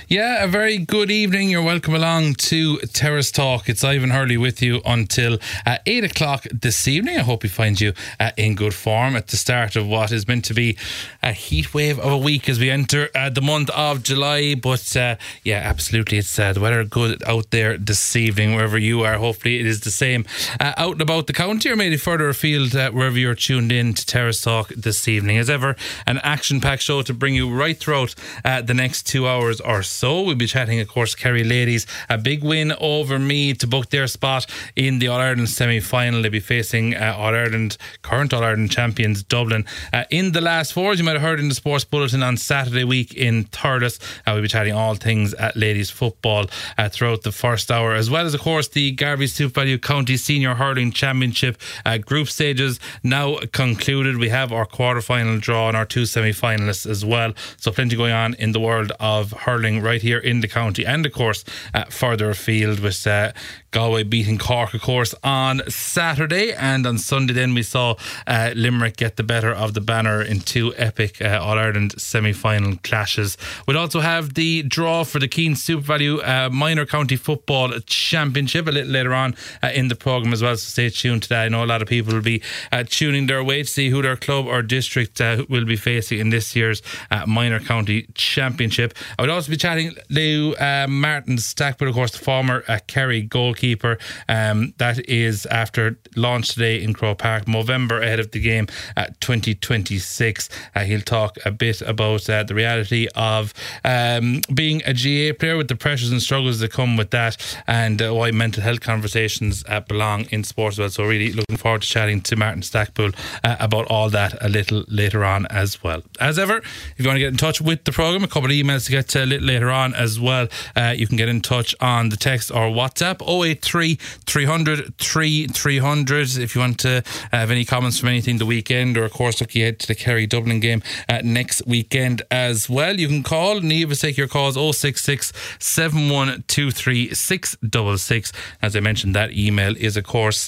Yeah, a very good evening. You're welcome along to Terrace Talk. It's Ivan Hurley with you until 8 o'clock this evening. I hope we find you in good form at the start of what is meant to be a heat wave of a week as we enter the month of July. But yeah, absolutely, it's the weather good out there this evening wherever you are. Hopefully it is the same out and about the county, or maybe further afield wherever you're tuned in to Terrace Talk this evening. As ever, an action-packed show to bring you right throughout the next 2 hours or so. We'll be chatting, of course, Kerry ladies. A big win over Meath to book their spot in the All-Ireland semi-final. They'll be facing current All-Ireland champions Dublin in the last four. As you might have heard in the Sports Bulletin on Saturday week in Thurles. We'll be chatting all things at ladies football throughout the first hour, as well as, of course, the Garvey SuperValu County Senior Hurling Championship group stages now concluded. We have our quarter-final draw and our two semi-finalists as well. So plenty going on in the world of hurling right here in the county, and of course further afield with Galway beating Cork, of course, on Saturday. And on Sunday then we saw Limerick get the better of the Banner in two epic All-Ireland semi-final clashes. We'll also have the draw for the Keene SuperValu Minor County Football Championship a little later on in the programme as well, so stay tuned to that. I know a lot of people will be tuning their way to see who their club or district will be facing in this year's Minor County Championship. I would also be chatting to Martin Stackpole, of course, the former Kerry goalkeeper. That is after launch today in Croke Park, Movember ahead of the game 2026. He'll talk a bit about the reality of being a GA player with the pressures and struggles that come with that, and why mental health conversations belong in sports as well. So really looking forward to chatting to Martin Stackpole about all that a little later on as well. As ever, if you want to get in touch with the programme, a couple of emails to get to a little later on as well. You can get in touch on the text or WhatsApp 083 300 3300 if you want to have any comments from anything the weekend, or of course look ahead to the Kerry Dublin game next weekend as well. You can call and leave us, take your calls 066 7123 666. As I mentioned, that email is of course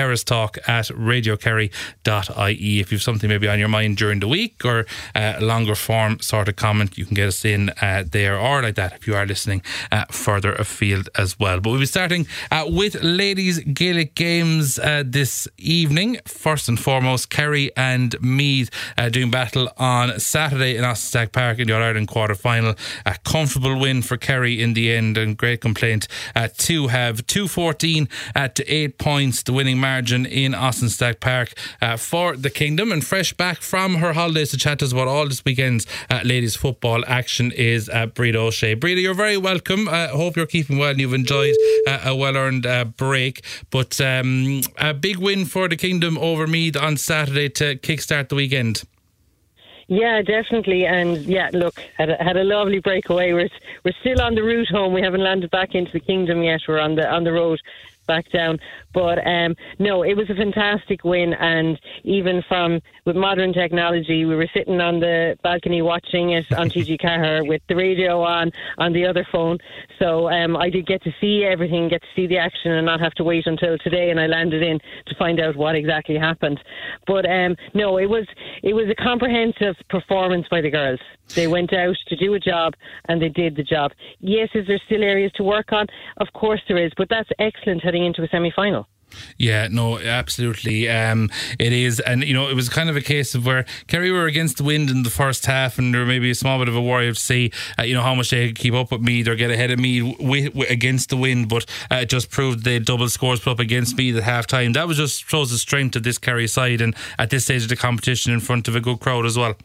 terracetalk@radiokerry.ie. If you've something maybe on your mind during the week, or a longer form sort of comment, you can get us in there, or like that if you are listening further afield as well. But we'll be starting with ladies Gaelic games this evening. First and foremost, Kerry and Meath doing battle on Saturday in Austin Park in the All-Ireland quarter-final. A comfortable win for Kerry in the end, and great complaint to have 214 to 8 points, the winning margin in Austin Park for the Kingdom. And fresh back from her holidays to chat to us about all this weekend's ladies football action is Breda O'Shea. Breda, you're very welcome. I hope you're keeping well and you've enjoyed a well-earned break. But a big win for the Kingdom over Meath on Saturday to kickstart the weekend. Yeah, definitely. And yeah, look, had a lovely breakaway. We're still on the route home. We haven't landed back into the Kingdom yet. We're on the road back down. But no, it was a fantastic win, and even with modern technology, we were sitting on the balcony watching it on TG Cahir with the radio on the other phone. So I did get to see everything, get to see the action, and not have to wait until today. And I landed in to find out what exactly happened. But no, it was a comprehensive performance by the girls. They went out to do a job, and they did the job. Yes, is there still areas to work on? Of course there is, but that's excellent heading into a semi-final. Yeah, no, absolutely. It is. And, you know, it was kind of a case of where Kerry were against the wind in the first half, and there may be a small bit of a worry to see, how much they could keep up with Meath or get ahead of Meath against the wind. But it just proved they double scores put up against Meath at half time. That was just shows the strength of this Kerry side, and at this stage of the competition in front of a good crowd as well.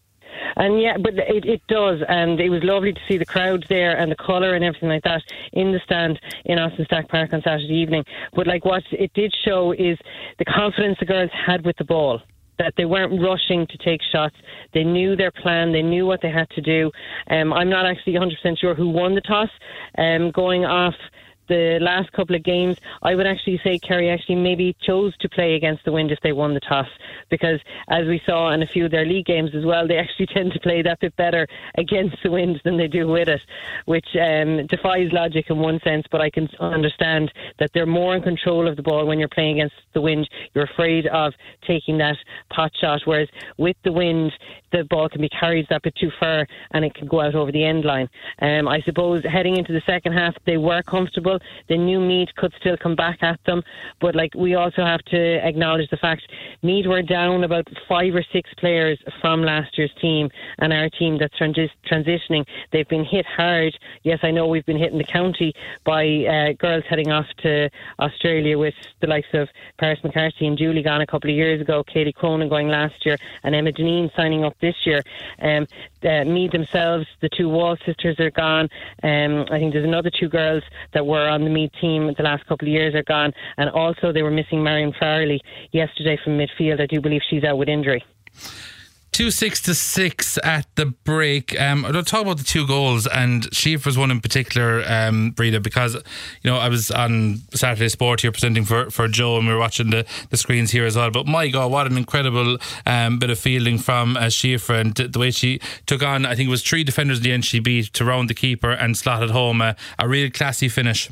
And yeah, but it does, and it was lovely to see the crowd there and the colour and everything like that in the stand in Austin Park on Saturday evening. But like what it did show is the confidence the girls had with the ball, that they weren't rushing to take shots. They knew their plan, they knew what they had to do. I'm not actually 100% sure who won the toss, going off the last couple of games, I would actually say Kerry actually maybe chose to play against the wind if they won the toss, because as we saw in a few of their league games as well, they actually tend to play that bit better against the wind than they do with it, which defies logic in one sense, but I can understand that they're more in control of the ball when you're playing against the wind. You're afraid of taking that pot shot, whereas with the wind, the ball can be carried that bit too far and it can go out over the end line. I suppose heading into the second half, they were comfortable. They knew Meath could still come back at them, but like, we also have to acknowledge the fact Meath were down about 5 or 6 players from last year's team, and our team that's transitioning, they've been hit hard. Yes, I know we've been hit in the county by girls heading off to Australia, with the likes of Paris McCarthy and Julie gone a couple of years ago, Katie Cronin going last year, and Emma Deneen signing up this year. Meath themselves, the 2 Wall sisters are gone. I think there's another 2 girls that were on the Meath team the last couple of years are gone, and also they were missing Marion Farley yesterday from midfield. I do believe she's out with injury. 2-6 at the break. I'll talk about the 2 goals, and Schieffer's one in particular, Breda, because I was on Saturday Sport here presenting for Joe, and we were watching the screens here as well. But my God, what an incredible bit of fielding from Schieffer, and the way she took on, I think it was 3 defenders in the end she beat to round the keeper and slotted home a real classy finish.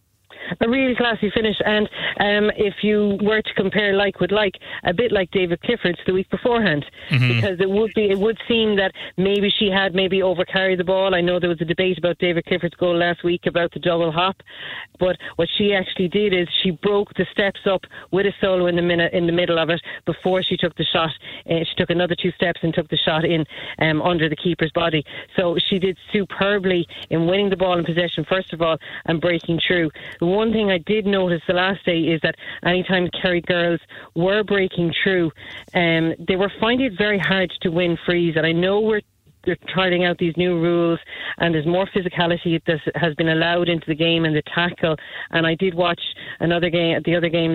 A really classy finish, and if you were to compare like with like, a bit like David Clifford's the week beforehand, because it would seem that maybe she had overcarried the ball. I know there was a debate about David Clifford's goal last week about the double hop, but what she actually did is she broke the steps up with a solo in the middle of it before she took the shot. She took another 2 steps and took the shot in under the keeper's body. So she did superbly in winning the ball in possession first of all and breaking through. One thing I did notice the last day is that anytime Kerry girls were breaking through, they were finding it very hard to win frees. And I know they're trying out these new rules, and there's more physicality that has been allowed into the game and the tackle. And I did watch the other games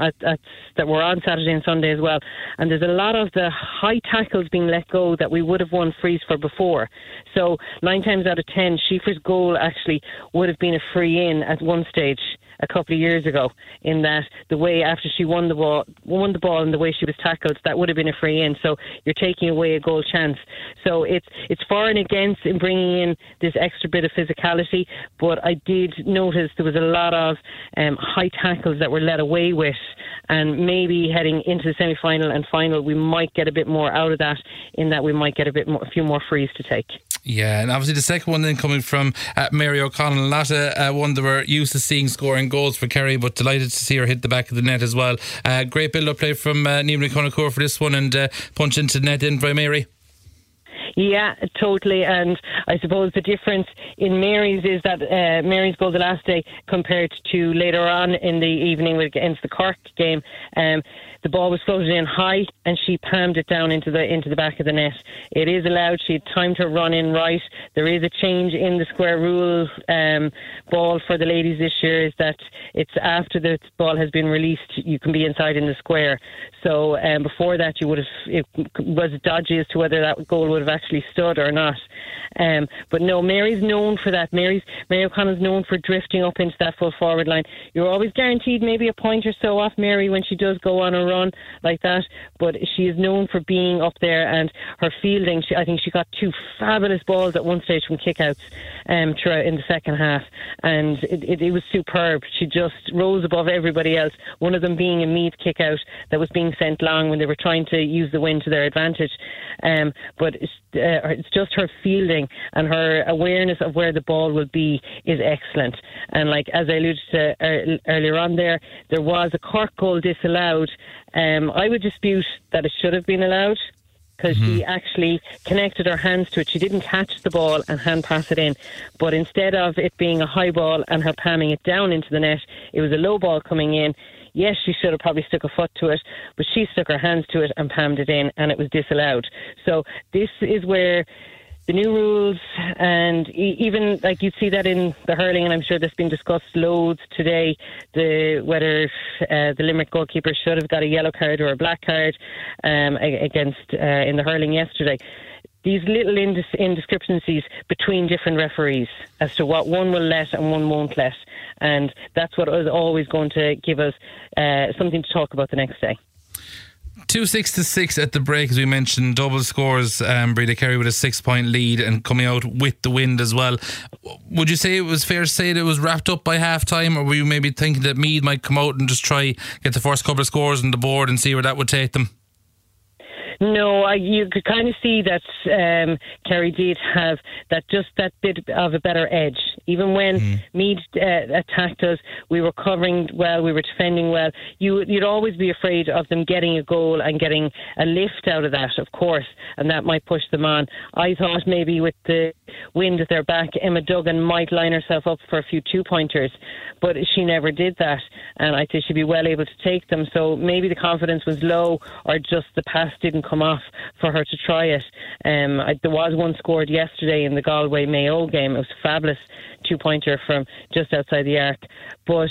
that were on Saturday and Sunday as well. And there's a lot of the high tackles being let go that we would have won frees for before. So 9 times out of 10, Schieffer's goal actually would have been a free in at one stage a couple of years ago, in that the way after she won the ball and the way she was tackled, that would have been a free in. So you're taking away a goal chance. So it's for and against in bringing in this extra bit of physicality, but I did notice there was a lot of high tackles that were let away with, and maybe heading into the semi-final and final we might get a bit more out of that, in that we might get a few more frees to take. Yeah, and obviously the second one then coming from Mary O'Connell, not one that we're used to seeing scoring goals for Kerry, but delighted to see her hit the back of the net as well. Great build-up play from Niamh Conacor for this one, and punch into the net in by Mary. Yeah, totally. And I suppose the difference in Mary's is that Mary's goal the last day compared to later on in the evening against the Cork game, the ball was floated in high and she palmed it down into the back of the net. It is allowed. She had time to run in right. There is a change in the square rule ball for the ladies this year, is that it's after the ball has been released you can be inside in the square. So before that it was dodgy as to whether that goal would have actually stood or not. But no, Mary's known for that. Mary O'Connell's known for drifting up into that full forward line. You're always guaranteed maybe a point or so off Mary when she does go on a run like that, but she is known for being up there, and her fielding, I think she got 2 fabulous balls at one stage from kickouts throughout in the second half, and it was superb. She just rose above everybody else, one of them being a Meath kickout that was being sent long when they were trying to use the wind to their advantage. But it's just her fielding and her awareness of where the ball will be is excellent. And like as I alluded to earlier on there was a Cork goal disallowed. I would dispute that it should have been allowed, because she actually connected her hands to it. She didn't catch the ball and hand pass it in, but instead of it being a high ball and her palming it down into the net, it was a low ball coming in. Yes, she should have probably stuck a foot to it, but she stuck her hands to it and palmed it in, and it was disallowed. So this is where the new rules, and even like you'd see that in the hurling, and I'm sure that's been discussed loads today, whether the Limerick goalkeeper should have got a yellow card or a black card against in the hurling yesterday. These little indiscrepancies between different referees as to what one will let and one won't let. and that's what is always going to give us something to talk about the next day. 2-6 at the break, as we mentioned. Double scores. Breda Kerry with a 6-point lead and coming out with the wind as well. Would you say it was fair to say that it was wrapped up by half time, or were you maybe thinking that Meath might come out and just try get the first couple of scores on the board and see where that would take them? No, you could kind of see that Kerry did have just that bit of a better edge. Even when Meath attacked us, we were covering well, we were defending well. You'd always be afraid of them getting a goal and getting a lift out of that, of course, and that might push them on. I thought maybe with the wind at their back, Emma Duggan might line herself up for a few 2-pointers, but she never did that, and I think she'd be well able to take them. So maybe the confidence was low, or just the pass didn't come off for her to try it. There was one scored yesterday in the Galway Mayo game. It was a fabulous 2-pointer from just outside the arc. But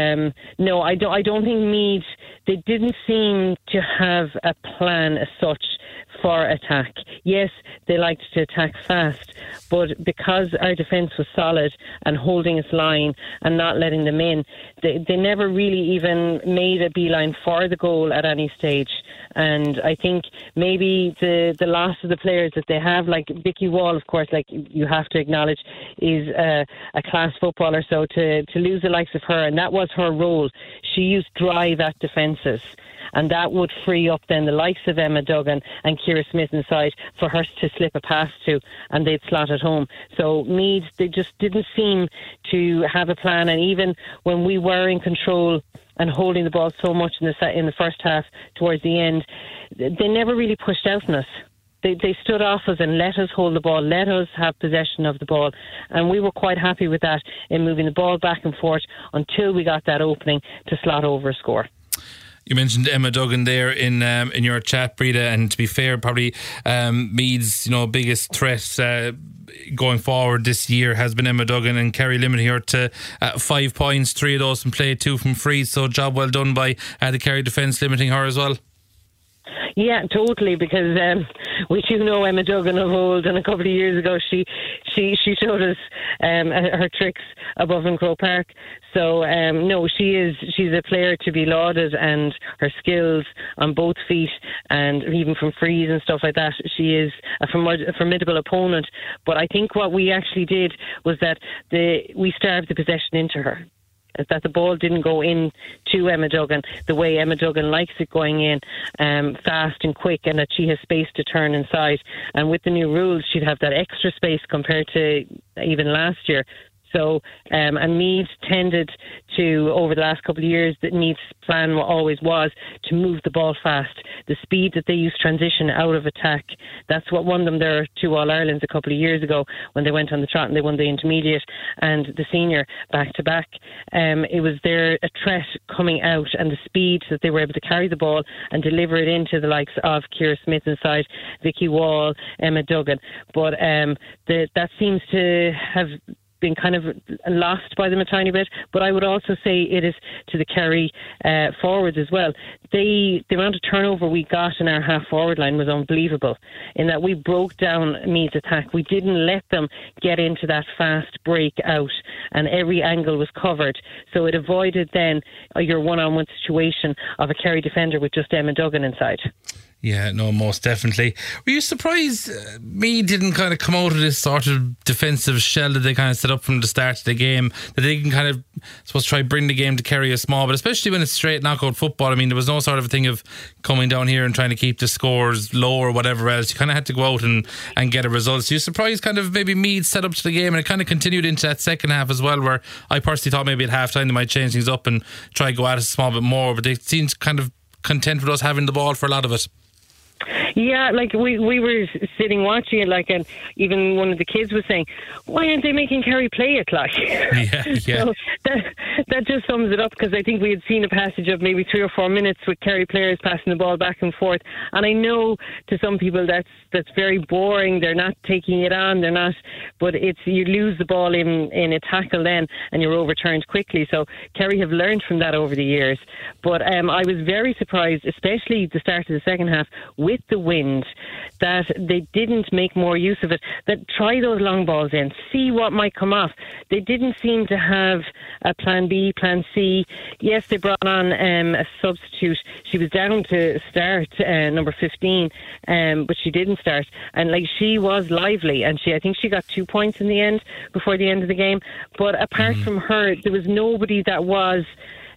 no, I don't think Meath, they didn't seem to have a plan as such for attack. Yes, they liked to attack fast, but because our defence was solid and holding its line and not letting them in, they never really even made a beeline for the goal at any stage. And I think maybe the loss of the players that they have, like Vicky Wall, of course, like you have to acknowledge, is a class footballer. So to lose the likes of her, and that was her role, she used drive at defences. And that would free up then the likes of Emma Duggan and Ciara Smith inside for her to slip a pass to, and they'd slot it home. So Meath, they just didn't seem to have a plan. And even when we were in control and holding the ball so much in the first half towards the end, they never really pushed out on us. They stood off us and let us hold the ball, let us have possession of the ball, and we were quite happy with that in moving the ball back and forth until we got that opening to slot over a score. You mentioned Emma Duggan there in your chat, Breda, and to be fair, probably Meath's biggest threat going forward this year has been Emma Duggan, and Kerry limiting her to 5 points, 3 of those from play, 2 from free. So job well done by the Kerry defence limiting her as well. Yeah, totally, because we do know Emma Duggan of old, and a couple of years ago she showed us her tricks above in Croke Park. So no, she's a player to be lauded, and her skills on both feet and even from frees and stuff like that, she is a formidable opponent. But I think what we actually did was that we starved the possession into her. That the ball didn't go in to Emma Duggan the way Emma Duggan likes it going in, fast and quick, and that she has space to turn inside. And with the new rules, she'd have that extra space compared to even last year. So, and Meath tended to, over the last couple of years, that Meath's plan always was to move the ball fast. The speed that they used transition out of attack, that's what won them their 2 All-Irelands a couple of years ago when they went on the trot and they won the intermediate and the senior back-to-back. It was their threat coming out and the speed that they were able to carry the ball and deliver it into the likes of Ciara Smith inside, Vicky Wall, Emma Duggan. But that seems to have been kind of lost by them a tiny bit, but I would also say it is to the Kerry forwards as well. The amount of turnover we got in our half forward line was unbelievable, in that we broke down Meath's attack. We didn't let them get into that fast break out, and every angle was covered, so it avoided then your one-on-one situation of a Kerry defender with just Emma Duggan inside. Yeah, no, most definitely. Were you surprised Meath didn't kind of come out of this sort of defensive shell that they kind of set up from the start of the game, that they can kind of, I suppose, try bring the game to Kerry a small, but especially when it's straight knockout football. I mean, there was no sort of a thing of coming down here and trying to keep the scores low or whatever else. You kind of had to go out and get a result. So you surprised kind of maybe Meath set up to the game, and it kind of continued into that second half as well, where I personally thought maybe at half time they might change things up and try to go at us a small bit more, but they seemed kind of content with us having the ball for a lot of it. Yeah, like we were sitting watching it, like, and even one of the kids was saying, "Why aren't they making Kerry play it?" Like, yeah. So that just sums it up, because I think we had seen a passage of maybe 3 or 4 minutes with Kerry players passing the ball back and forth. And I know to some people that's very boring. They're not taking it on. They're not. But it's, you lose the ball in a tackle then, and you're overturned quickly. So Kerry have learned from that over the years. But I was very surprised, especially the start of the second half with the wind, that they didn't make more use of it. That try those long balls in, see what might come off. They didn't seem to have a plan B, plan C. Yes, they brought on a substitute. She was down to start, number 15, but she didn't start. And she was lively, and I think she got 2 points in the end, before the end of the game. But apart from her, there was nobody that was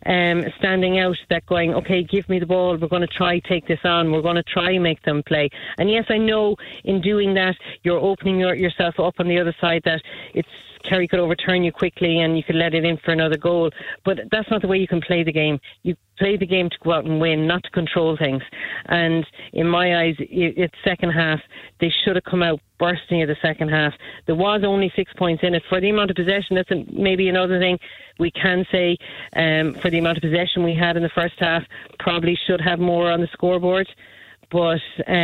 standing out, that going, okay, give me the ball, we're going to try take this on, we're going to try make them play. And yes, I know in doing that you're opening yourself up on the other side, that Kerry could overturn you quickly and you could let it in for another goal. But that's not the way you can play the game. You play the game to go out and win, not to control things. And in my eyes, it's second half, they should have come out bursting at the second half. There was only 6 points in it. For the amount of possession, that's maybe another thing we can say. For the amount of possession we had in the first half, probably should have more on the scoreboard. But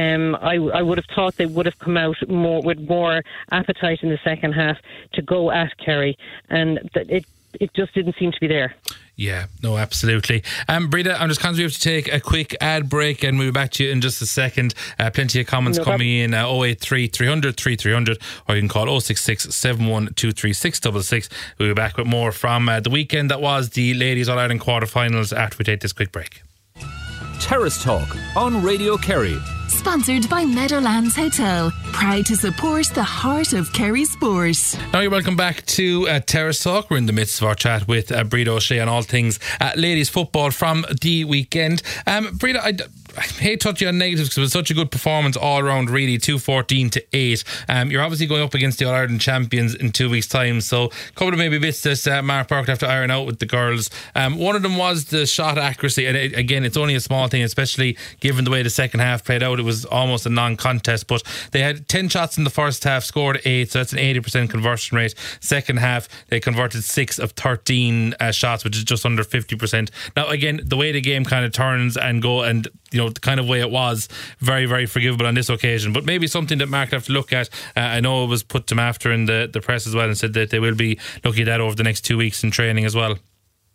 I would have thought they would have come out with more appetite in the second half to go at Kerry, and it just didn't seem to be there. Yeah, no, absolutely. Breda, I'm just conscious we have to take a quick ad break, and we'll be back to you in just a second. Plenty of comments coming in, 083 300 3300, or you can call 066 7123 666. We'll be back with more from the weekend that was the Ladies All-Ireland quarterfinals after we take this quick break. Terrace Talk on Radio Kerry. Sponsored by Meadowlands Hotel. Proud to support the heart of Kerry sport. Now you're welcome back to Terrace Talk. We're in the midst of our chat with Breda O'Shea on all things ladies football from the weekend. Breda, I hate touching on negatives because it was such a good performance all around, really. 2-14 to 8. You're obviously going up against the All-Ireland champions in 2 weeks' time, so a couple of maybe bits that Mark Burke have to iron out with the girls. One of them was the shot accuracy, and again, it's only a small thing, especially given the way the second half played out. It was almost a non-contest, but they had 10 shots in the first half, scored 8, so that's an 80% conversion rate. Second half, they converted 6 of 13 shots, which is just under 50%. Now, again, the way the game kind of turns and go, and the kind of way it was, very, very forgivable on this occasion. But maybe something that Mark will have to look at. I know it was put to him after in the press as well, and said that they will be looking at that over the next 2 weeks in training as well.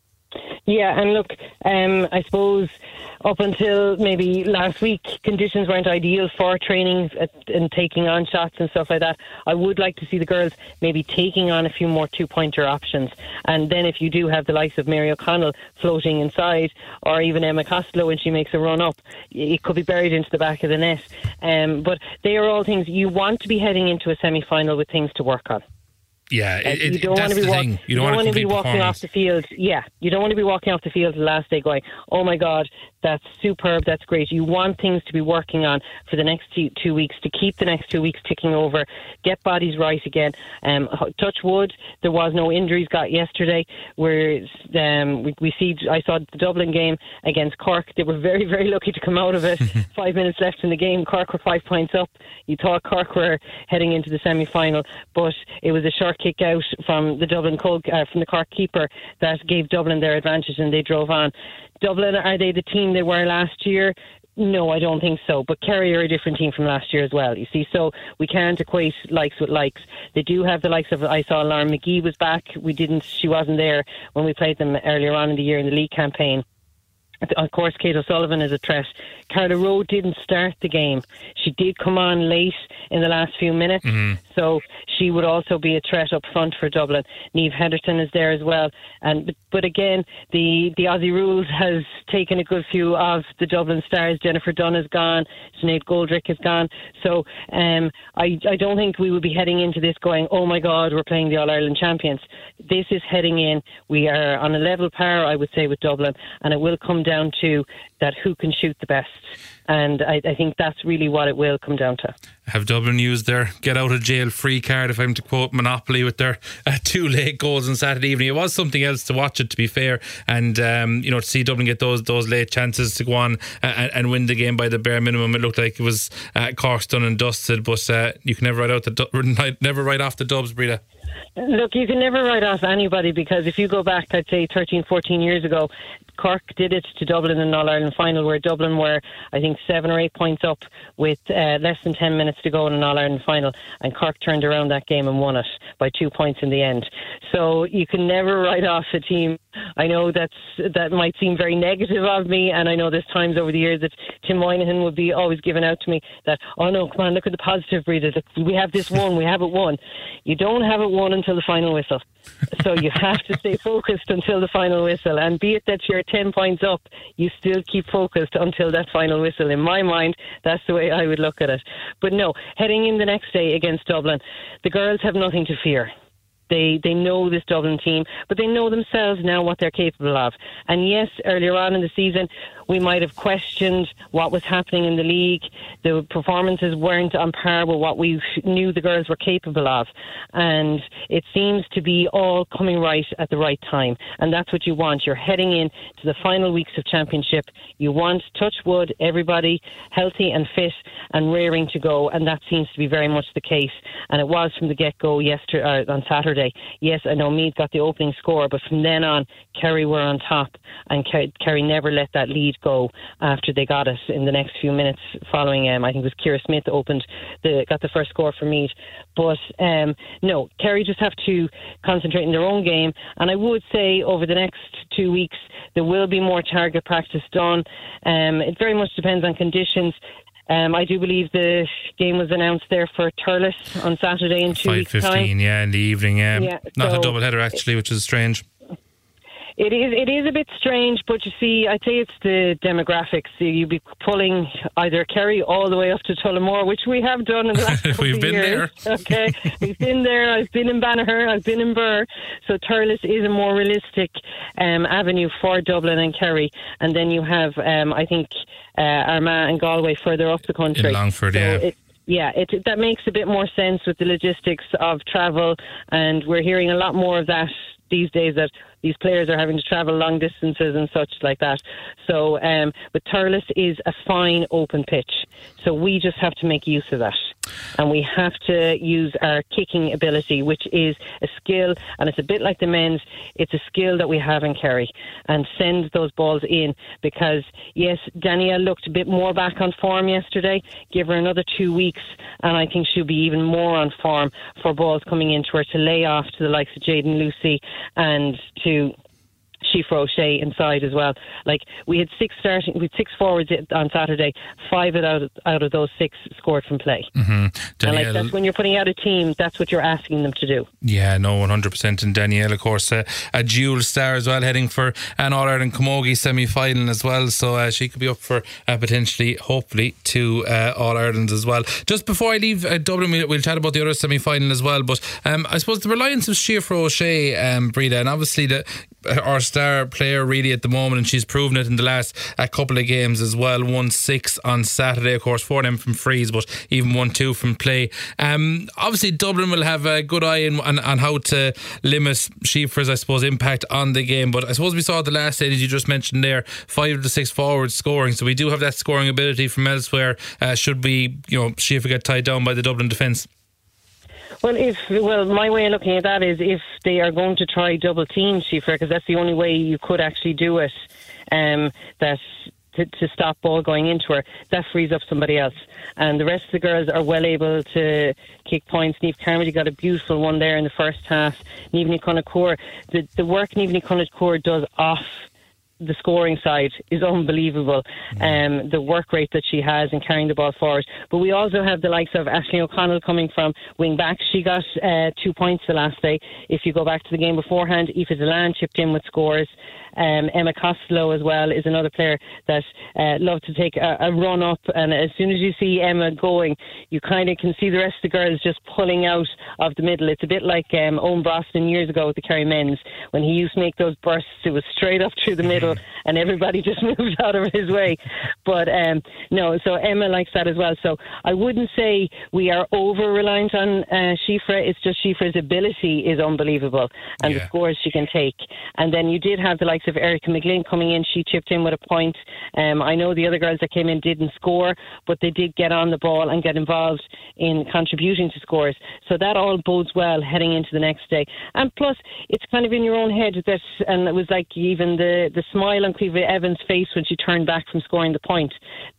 Yeah, and look, I suppose up until maybe last week, conditions weren't ideal for training and taking on shots and stuff like that. I would like to see the girls maybe taking on a few more two-pointer options. And then if you do have the likes of Mary O'Connell floating inside, or even Emma Costello when she makes a run up, it could be buried into the back of the net. But they are all things you want to be heading into a semi-final with things to work on. Yeah, you don't want to be thing. You don't want to be walking off the field. Yeah, you don't want to be walking off the field the last day going, oh my God, that's superb, that's great. You want things to be working on for the next 2 weeks, to keep the next 2 weeks ticking over, get bodies right again. Touch wood, there was no injuries got yesterday. I saw the Dublin game against Cork. They were very, very lucky to come out of it. 5 minutes left in the game. Cork were 5 points up. You thought Cork were heading into the semi-final, but it was a short kick out from the from the Cork keeper that gave Dublin their advantage, and they drove on. Dublin, are they the team they were last year? No, I don't think so. But Kerry are a different team from last year as well, you see. So we can't equate likes with likes. They do have the likes of, I saw Lauren McGee was back. She wasn't there when we played them earlier on in the year in the league campaign. Of course, Kate O'Sullivan is a threat. Carla Rowe didn't start the game. She did come on late in the last few minutes, so she would also be a threat up front for Dublin. Niamh Henderson is there as well. But again, the Aussie rules has taken a good few of the Dublin stars. Jennifer Dunn is gone. Sinead Goldrick is gone. So I don't think we would be heading into this going, oh my God, we're playing the All-Ireland champions. This is heading in. We are on a level par, I would say, with Dublin, and it will come down to that who can shoot the best. And I think that's really what it will come down to. Have Dublin used their get out of jail free card, if I'm to quote Monopoly, with their 2 late goals on Saturday evening? It was something else to watch it, to be fair, and to see Dublin get those late chances to go on and win the game by the bare minimum. It looked like it was Cork's done and dusted, but you can never write off the Dubs, Breda. Look, you can never write off anybody, because if you go back, I'd say 13, 14 years ago, Cork did it to Dublin in the All-Ireland final, where Dublin were, I think, 7 or 8 points up with less than 10 minutes to go in an All-Ireland final, and Cork turned around that game and won it by 2 points in the end. So you can never write off a team. I know that might seem very negative of me, and I know there's times over the years that Tim Moynihan would be always giving out to me that, oh no, come on, look at the positive, Breda. We have this won, we have it won. You don't have it won until the final whistle. So you have to stay focused until the final whistle, and be it that you're 10 points up, you still keep focused until that final whistle. In my mind, that's the way I would look at it. But no, heading in the next day against Dublin, the girls have nothing to fear. They know this Dublin team, but they know themselves now what they're capable of. And yes, earlier on in the season, we might have questioned what was happening in the league. The performances weren't on par with what we knew the girls were capable of. And it seems to be all coming right at the right time. And that's what you want. You're heading in to the final weeks of championship. You want, touch wood, everybody healthy and fit and raring to go. And that seems to be very much the case. And it was from the get-go yesterday, on Saturday. Yes, I know Meath got the opening score, but from then on, Kerry were on top, and Kerry never let that lead go after they got it in the next few minutes following. I think it was Ciara Smith got the first score for Meath. But no, Kerry just have to concentrate in their own game. And I would say over the next 2 weeks, there will be more target practice done. It very much depends on conditions. I do believe the game was announced there for Thurles on Saturday in 2 weeks' time. 5:15, yeah, in the evening. Yeah, not a double header actually, which is strange. It is a bit strange, but you see, I'd say it's the demographics. You'd be pulling either Kerry all the way up to Tullamore, which we have done in the last couple We've of been years. there. Okay, we've been there. I've been in Banagher, I've been in Birr. So Thurles is a more realistic avenue for Dublin and Kerry. And then you have, I think, Armagh and Galway further up the country. In Longford, so that makes a bit more sense with the logistics of travel, and we're hearing a lot more of that these days, that these players are having to travel long distances and such like that. So, but Thurles is a fine open pitch, so we just have to make use of that. And we have to use our kicking ability, which is a skill, and it's a bit like the men's, it's a skill that we have in Kerry, and send those balls in, because yes, Danielle looked a bit more back on form yesterday. Give her another 2 weeks and I think she'll be even more on form for balls coming into her to lay off to the likes of Jayden Lucy and to Síofra O'Shea inside as well. Like, we had six forwards on Saturday. 5 out of those 6 scored from play. Mm-hmm. And that's when you're putting out a team, that's what you're asking them to do. Yeah, no, 100%. And Danielle, of course, a dual star as well, heading for an All-Ireland Camogie semi-final as well. So she could be up for potentially, hopefully, 2 All-Irelands as well. Just before I leave Dublin, we'll chat about the other semi-final as well. But I suppose the reliance of Síofra O'Shea, Breda, and obviously our star player really at the moment, and she's proven it in the last couple of games as well. 1-6 on Saturday, of course, 4 of them from frees, but even 1-2 from play. Obviously Dublin will have a good eye on how to limit Síofra's, I suppose, impact on the game. But I suppose we saw the last day, as you just mentioned there, 5 of the 6 forwards scoring, so we do have that scoring ability from elsewhere. Should we, Síofra get tied down by the Dublin defence? Well, my way of looking at that is, if they are going to try double team Síofra, because that's the only way you could actually do it, to stop ball going into her, that frees up somebody else. And the rest of the girls are well able to kick points. Niamh Carmody got a beautiful one there in the first half. Niamh Conachur, the work Niamh Conachur does off the scoring side is unbelievable. The work rate that she has in carrying the ball forward. But we also have the likes of Aisling O'Connell coming from wing back. She got 2 points the last day. If you go back to the game beforehand, Aoife Delan chipped in with scores. Emma Costello as well is another player that loves to take a run up, and as soon as you see Emma going, you kind of can see the rest of the girls just pulling out of the middle. It's a bit like Owen Brosnan years ago with the Kerry men's, when he used to make those bursts. It was straight up through the middle people, and everybody just moves out of his way. But no, so Emma likes that as well. So I wouldn't say we are over-reliant on Shifra. It's just Shifra's ability is unbelievable, and the scores she can take. And then you did have the likes of Erica McGlynn coming in. She chipped in with a point. I know the other girls that came in didn't score, but they did get on the ball and get involved in contributing to scores. So that all bodes well heading into the next day. And plus, it's kind of in your own head that, and it was like even the smile on Cleva Evans' face when she turned back from scoring the point.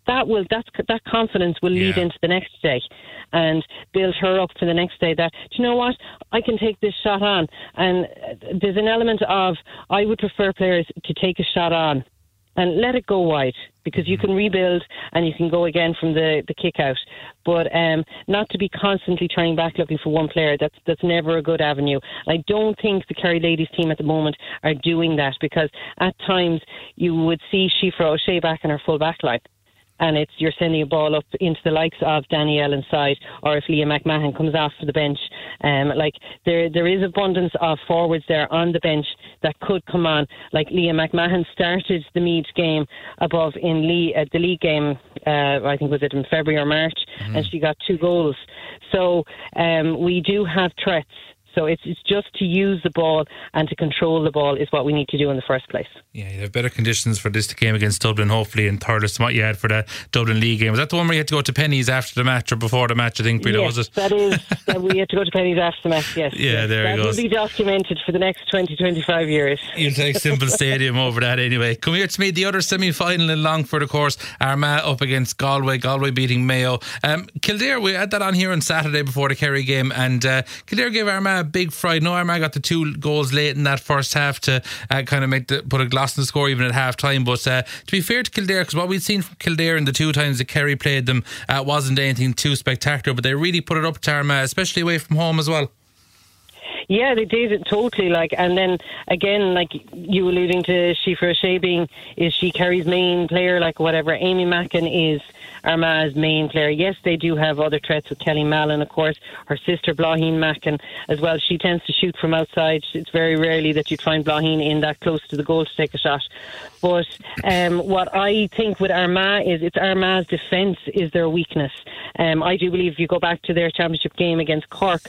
That confidence will lead into the next day and build her up for the next day that, do you know what, I can take this shot on. And there's an element of, I would prefer players to take a shot on and let it go wide, because you can rebuild and you can go again from the kick out. But not to be constantly turning back looking for one player. That's never a good avenue. I don't think the Kerry ladies team at the moment are doing that, because at times you would see Shifra O'Shea back in her full back line, and you're sending a ball up into the likes of Danielle inside, or if Leah McMahon comes off the bench. There is abundance of forwards there on the bench that could come on. Like Leah McMahon started the Meath game above in the league game, I think was it in February or March, and she got 2 goals. So we do have threats. So it's just to use the ball and to control the ball is what we need to do in the first place. Yeah, you have better conditions for this game against Dublin, hopefully, in third to what you had for the Dublin League game. Was that the one where you had to go to Pennies after the match or before the match, I think, Breda, yes, was it? That is. We had to go to Pennies after the match, yes. Yeah, there you go. That will be documented for the next 20-25 years. You'll take Simple Stadium over that anyway. Come here to me, the other semi-final in Longford, of course, Armagh up against Galway beating Mayo. Kildare, we had that on here on Saturday before the Kerry game, and Kildare gave Armagh a big fright. No, Armagh got the 2 goals late in that first half to kind of put a gloss on the score even at half time. But to be fair to Kildare, because what we'd seen from Kildare in the 2 times that Kerry played them wasn't anything too spectacular, but they really put it up to Armagh, especially away from home as well. Yeah, they did it totally. And then again, like you alluding to Shifra O'Shea is she Kerry's main player, like whatever. Amy Mackin is Armagh's main player. Yes, they do have other threats with Kelly Mallon, of course, her sister Blaheen Mackin as well. She tends to shoot from outside. It's very rarely that you'd find Blaheen in that close to the goal to take a shot. But what I think with Armagh is it's Armagh's defence is their weakness. I do believe if you go back to their championship game against Cork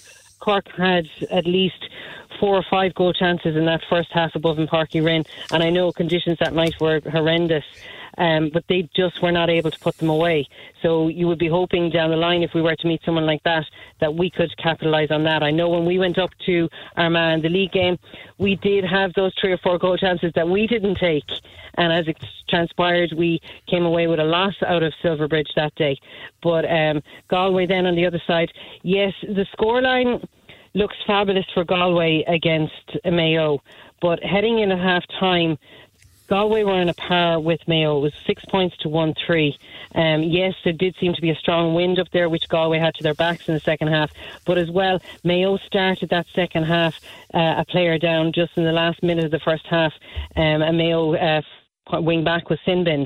had at least 4 or 5 goal chances in that first half above in Páirc Uí Rinn, and I know conditions that night were horrendous, but they just were not able to put them away. So you would be hoping down the line, if we were to meet someone like that we could capitalise on that. I know when we went up to Armagh in the league game, we did have those 3 or 4 goal chances that we didn't take, and as it transpired, we came away with a loss out of Silverbridge that day. But Galway then on the other side, yes, the scoreline looks fabulous for Galway against Mayo, but heading in at half time, Galway were on a par with Mayo. It was 6 points to 1-3. Yes, there did seem to be a strong wind up there, which Galway had to their backs in the second half. But as well, Mayo started that second half a player down just in the last minute of the first half. And Mayo wing back was Sinbind.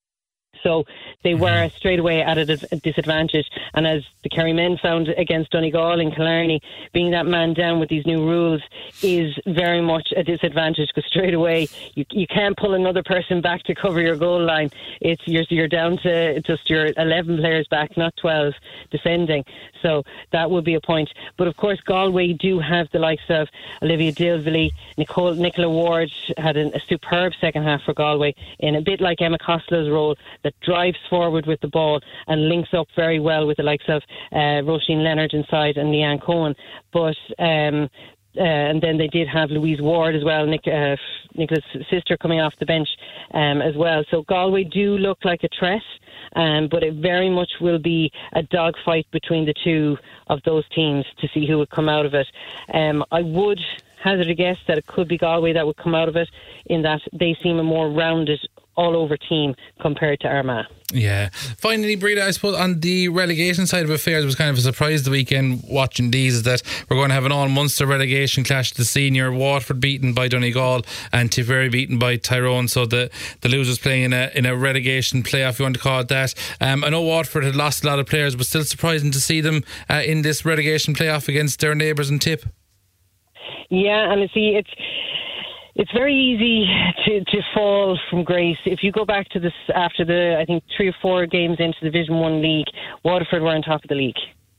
So they were straight away at a disadvantage. And as the Kerry men found against Donegal and Killarney, being that man down with these new rules is very much a disadvantage, because straight away you can't pull another person back to cover your goal line. You're down to just your 11 players back, not 12 defending. So that would be a point. But of course, Galway do have the likes of Olivia Dilvely, Nicola Ward had a superb second half for Galway, in a bit like Emma Costello's role, that drives forward with the ball and links up very well with the likes of Roisin Leonard inside and Leanne Cohen. But and then they did have Louise Ward as well, Nicola's sister, coming off the bench as well. So Galway do look like a threat, but it very much will be a dogfight between the two of those teams to see who would come out of it. I would hazard a guess that it could be Galway that would come out of it, in that they seem a more rounded all-over team compared to Armagh. Yeah. Finally, Breda, I suppose on the relegation side of affairs, it was kind of a surprise the weekend watching these, is that we're going to have an all-Munster relegation clash. The senior, Waterford beaten by Donegal and Tipperary beaten by Tyrone, so the losers playing in a relegation playoff, if you want to call it that. I know Waterford had lost a lot of players, but still surprising to see them in this relegation playoff against their neighbours in Tip. Yeah, and see, It's very easy to fall from grace. If you go back to this after I think 3 or 4 games into the Division 1 league, Waterford were on top of the league.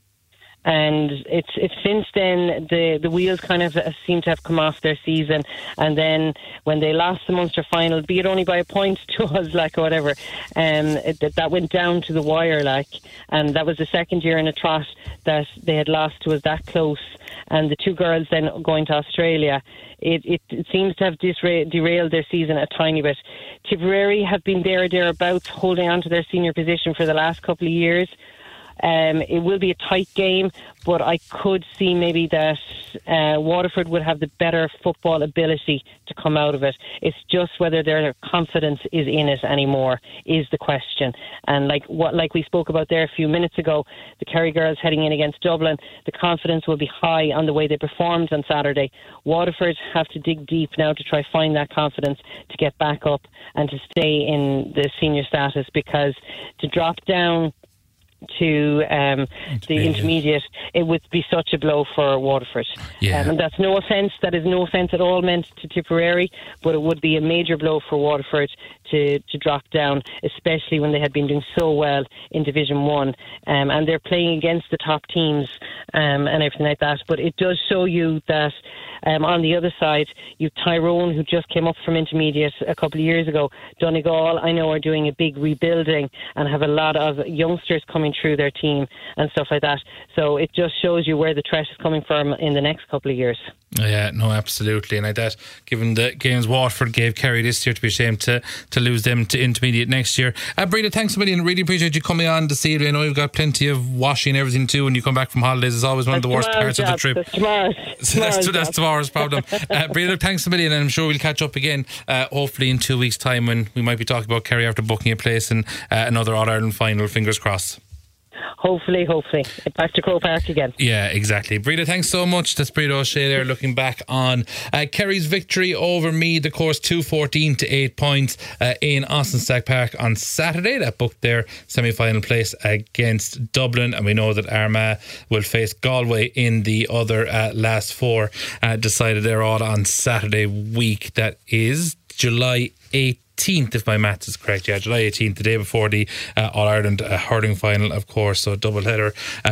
And it's since then the wheels kind of seem to have come off their season, and then when they lost the Munster final, be it only by a point to us, like, or whatever, that went down to the wire, like, and that was the second year in a trot that they had lost to us that close. And the 2 girls then going to Australia, it seems to have derailed their season a tiny bit. Tipperary have been thereabouts, holding on to their senior position for the last couple of years. It will be a tight game, but I could see maybe that Waterford would have the better football ability to come out of it. It's just whether their confidence is in it anymore is the question. And like we spoke about there a few minutes ago, the Kerry girls heading in against Dublin, the confidence will be high on the way they performed on Saturday. Waterford have to dig deep now to try find that confidence to get back up and to stay in the senior status, because to drop down to the intermediate, it would be such a blow for Waterford. And that's no offence. That is no offence at all meant to Tipperary, but it would be a major blow for Waterford to drop down, especially when they had been doing so well in Division 1. And they're playing against the top teams and everything like that. But it does show you that on the other side, you've Tyrone, who just came up from intermediate a couple of years ago. Donegal, I know, are doing a big rebuilding and have a lot of youngsters coming through their team and stuff like that. So it just shows you where the threat is coming from in the next couple of years. Yeah, no, absolutely. And like that, given the games Waterford gave Kerry this year, to be ashamed to lose them to intermediate next year. Breda, thanks a million. Really appreciate you coming on this evening. I know you've got plenty of washing and everything too when you come back from holidays. It's always one of the worst parts of the trip. That's tomorrow's problem. Breda, thanks a million, and I'm sure we'll catch up again hopefully in 2 weeks' time, when we might be talking about Kerry after booking a place in another All-Ireland final. Fingers crossed. Hopefully. Back to Croke Park again. Yeah, exactly. Breda, thanks so much. That's Breda O'Shea there, looking back on Kerry's victory over Meath, of course, 2-14 to 8 points in Austin Stack Park on Saturday. That booked their semi-final place against Dublin, and we know that Armagh will face Galway in the other last 4 decided they're all on Saturday week. That is July 18th, if my maths is correct. Yeah, July 18th, the day before the All-Ireland hurling final, of course. So double header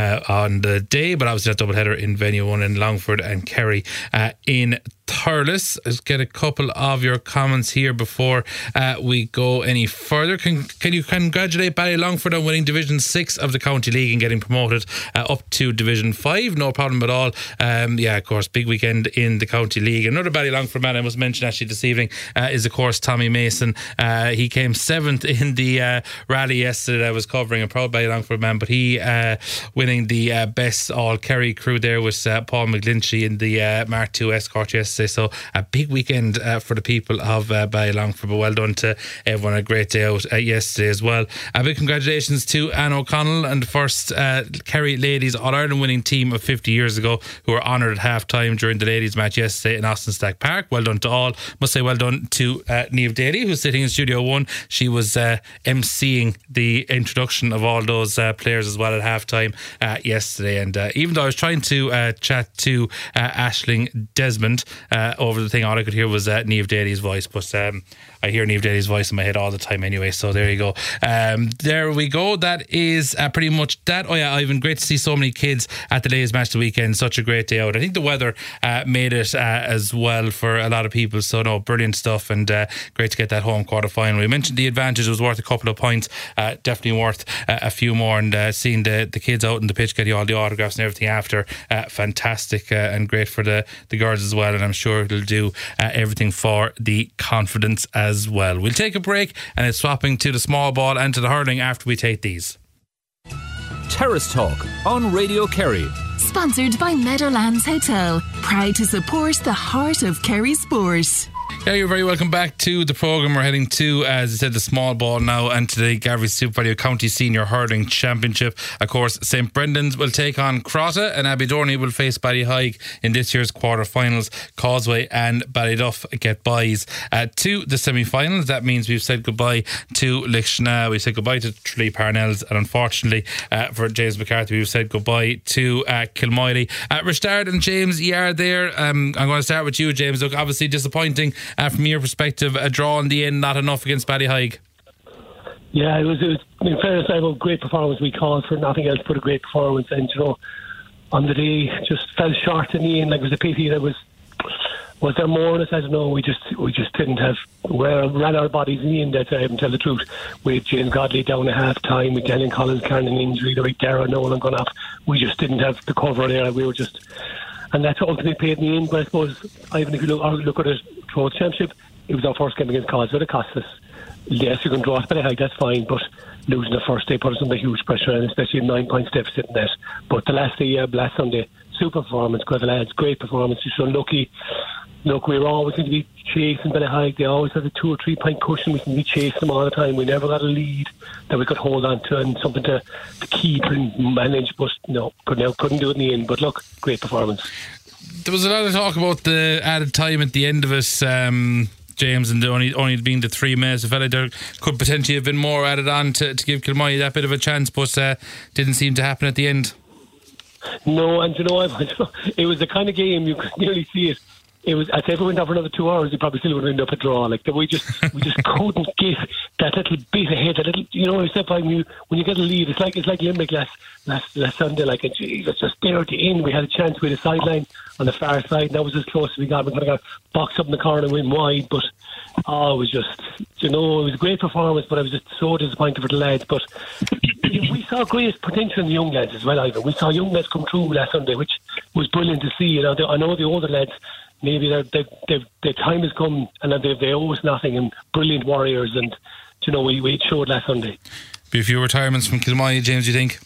on the day, but obviously that double header in venue 1 in Longford and Kerry in Thurles. Let's get a couple of your comments here before we go any further. Can you congratulate Ballylongford on winning Division 6 of the County League and getting promoted up to Division 5? No problem at all. Yeah, of course, big weekend in the County League. Another Ballylongford man I must mention actually this evening is, of course, Tommy Mason. He came 7th in the rally yesterday that I was covering, a proud Ballylongford man, but he winning the best all Kerry crew there with Paul McGlinchey in the Mark 2 escort yesterday. So a big weekend for the people of Ballylongford, but well done to everyone. A great day out yesterday as well. A big congratulations to Anne O'Connell and the first Kerry ladies All-Ireland winning team of 50 years ago, who were honoured at half time during the ladies match yesterday in Austin Stack Park. Well done to all. Must say well done to Niamh Daly, who's sitting in Studio 1. She was emceeing the introduction of all those players as well at half time yesterday. And even though I was trying to chat to Aisling Desmond over the thing, all I could hear was Niamh Daly's voice, but I hear Niamh Daly's voice in my head all the time anyway, so there you go. There we go. That is pretty much that. Oh yeah, Ivan, great to see so many kids at the ladies match the weekend. Such a great day out. I think the weather made it as well for a lot of people, so no, brilliant stuff, and great to get that home quarter final. We mentioned the advantage was worth a couple of points, definitely worth a few more, and seeing the kids out in the pitch getting all the autographs and everything after, fantastic, and great for the girls as well, and I'm sure it'll do everything for the confidence as well. We'll take a break, and it's swapping to the small ball and to the hurling after we take these. Terrace Talk on Radio Kerry. Sponsored by Meadowlands Hotel. Proud to support the heart of Kerry sport. Yeah, you're very welcome back to the programme. We're heading to, as I said, the small ball now, and to the Galway Super Value County Senior Hurling Championship. Of course, St Brendan's will take on Crotta, and Abbeydorney will face Ballyhaig in this year's quarter-finals. Causeway and Ballyduff get byes to the semi-finals. That means we've said goodbye to Lichtenau, we've said goodbye to Tralee Parnells, and unfortunately for James McCarthy, we've said goodbye to Kilmoyley. Ristard and James, you are there. I'm going to start with you, James. Look, obviously disappointing from your perspective, a draw in the end, not enough against Ballyhaig? Yeah, it was in fairness, I have a great performance. We called for nothing else but a great performance, and on the day just fell short in the end. Like, it was a pity. Was there more on us? I don't know. We just didn't have ran our bodies in the end that time, to tell the truth. We had James Godley down at half time, with Daniel Collins carrying an injury, the right Dara Nolan gone off. We just didn't have the cover there. We were just, and that's ultimately paid in the end. But I suppose, Ivan, if you look at it, Throws Championship, it was our first game against Causeway. It cost us. Yes, you can draw us by the high, that's fine, but losing the first day put us under huge pressure, and especially a 9 point deficit in that. But the last Sunday, super performance, good lads, great performance. You're so lucky. Look, we were always going to be chasing Ballyhaig. They always had a 2 or 3 point cushion. We can be chasing them all the time. We never got a lead that we could hold on to and something to keep and manage, but no, couldn't do it in the end. But look, great performance. There was a lot of talk about the added time at the end of it, James, and only being the 3 minutes. I felt like there could potentially have been more added on to give Kilmoy that bit of a chance, but didn't seem to happen at the end. No, and it was the kind of game you could nearly see it. It was. I'd say if we went on for another 2 hours, we probably still would have ended up a draw. Like, we just couldn't get that little bit ahead. That little, except when you get a lead, it's like Limerick last Sunday. Like, Jesus, just there at the end, we had a chance with a sideline on the far side, and that was as close as we got. We could have got boxed up in the corner and went wide, but it was just, it was a great performance. But I was just so disappointed for the lads. But we saw great potential in the young lads as well, Ivan. We saw young lads come through last Sunday, which was brilliant to see. I know the older lads, maybe their time has come and they owe us nothing, and brilliant warriors, and we showed last Sunday. Be a few retirements from Kilmoy, James, do you think?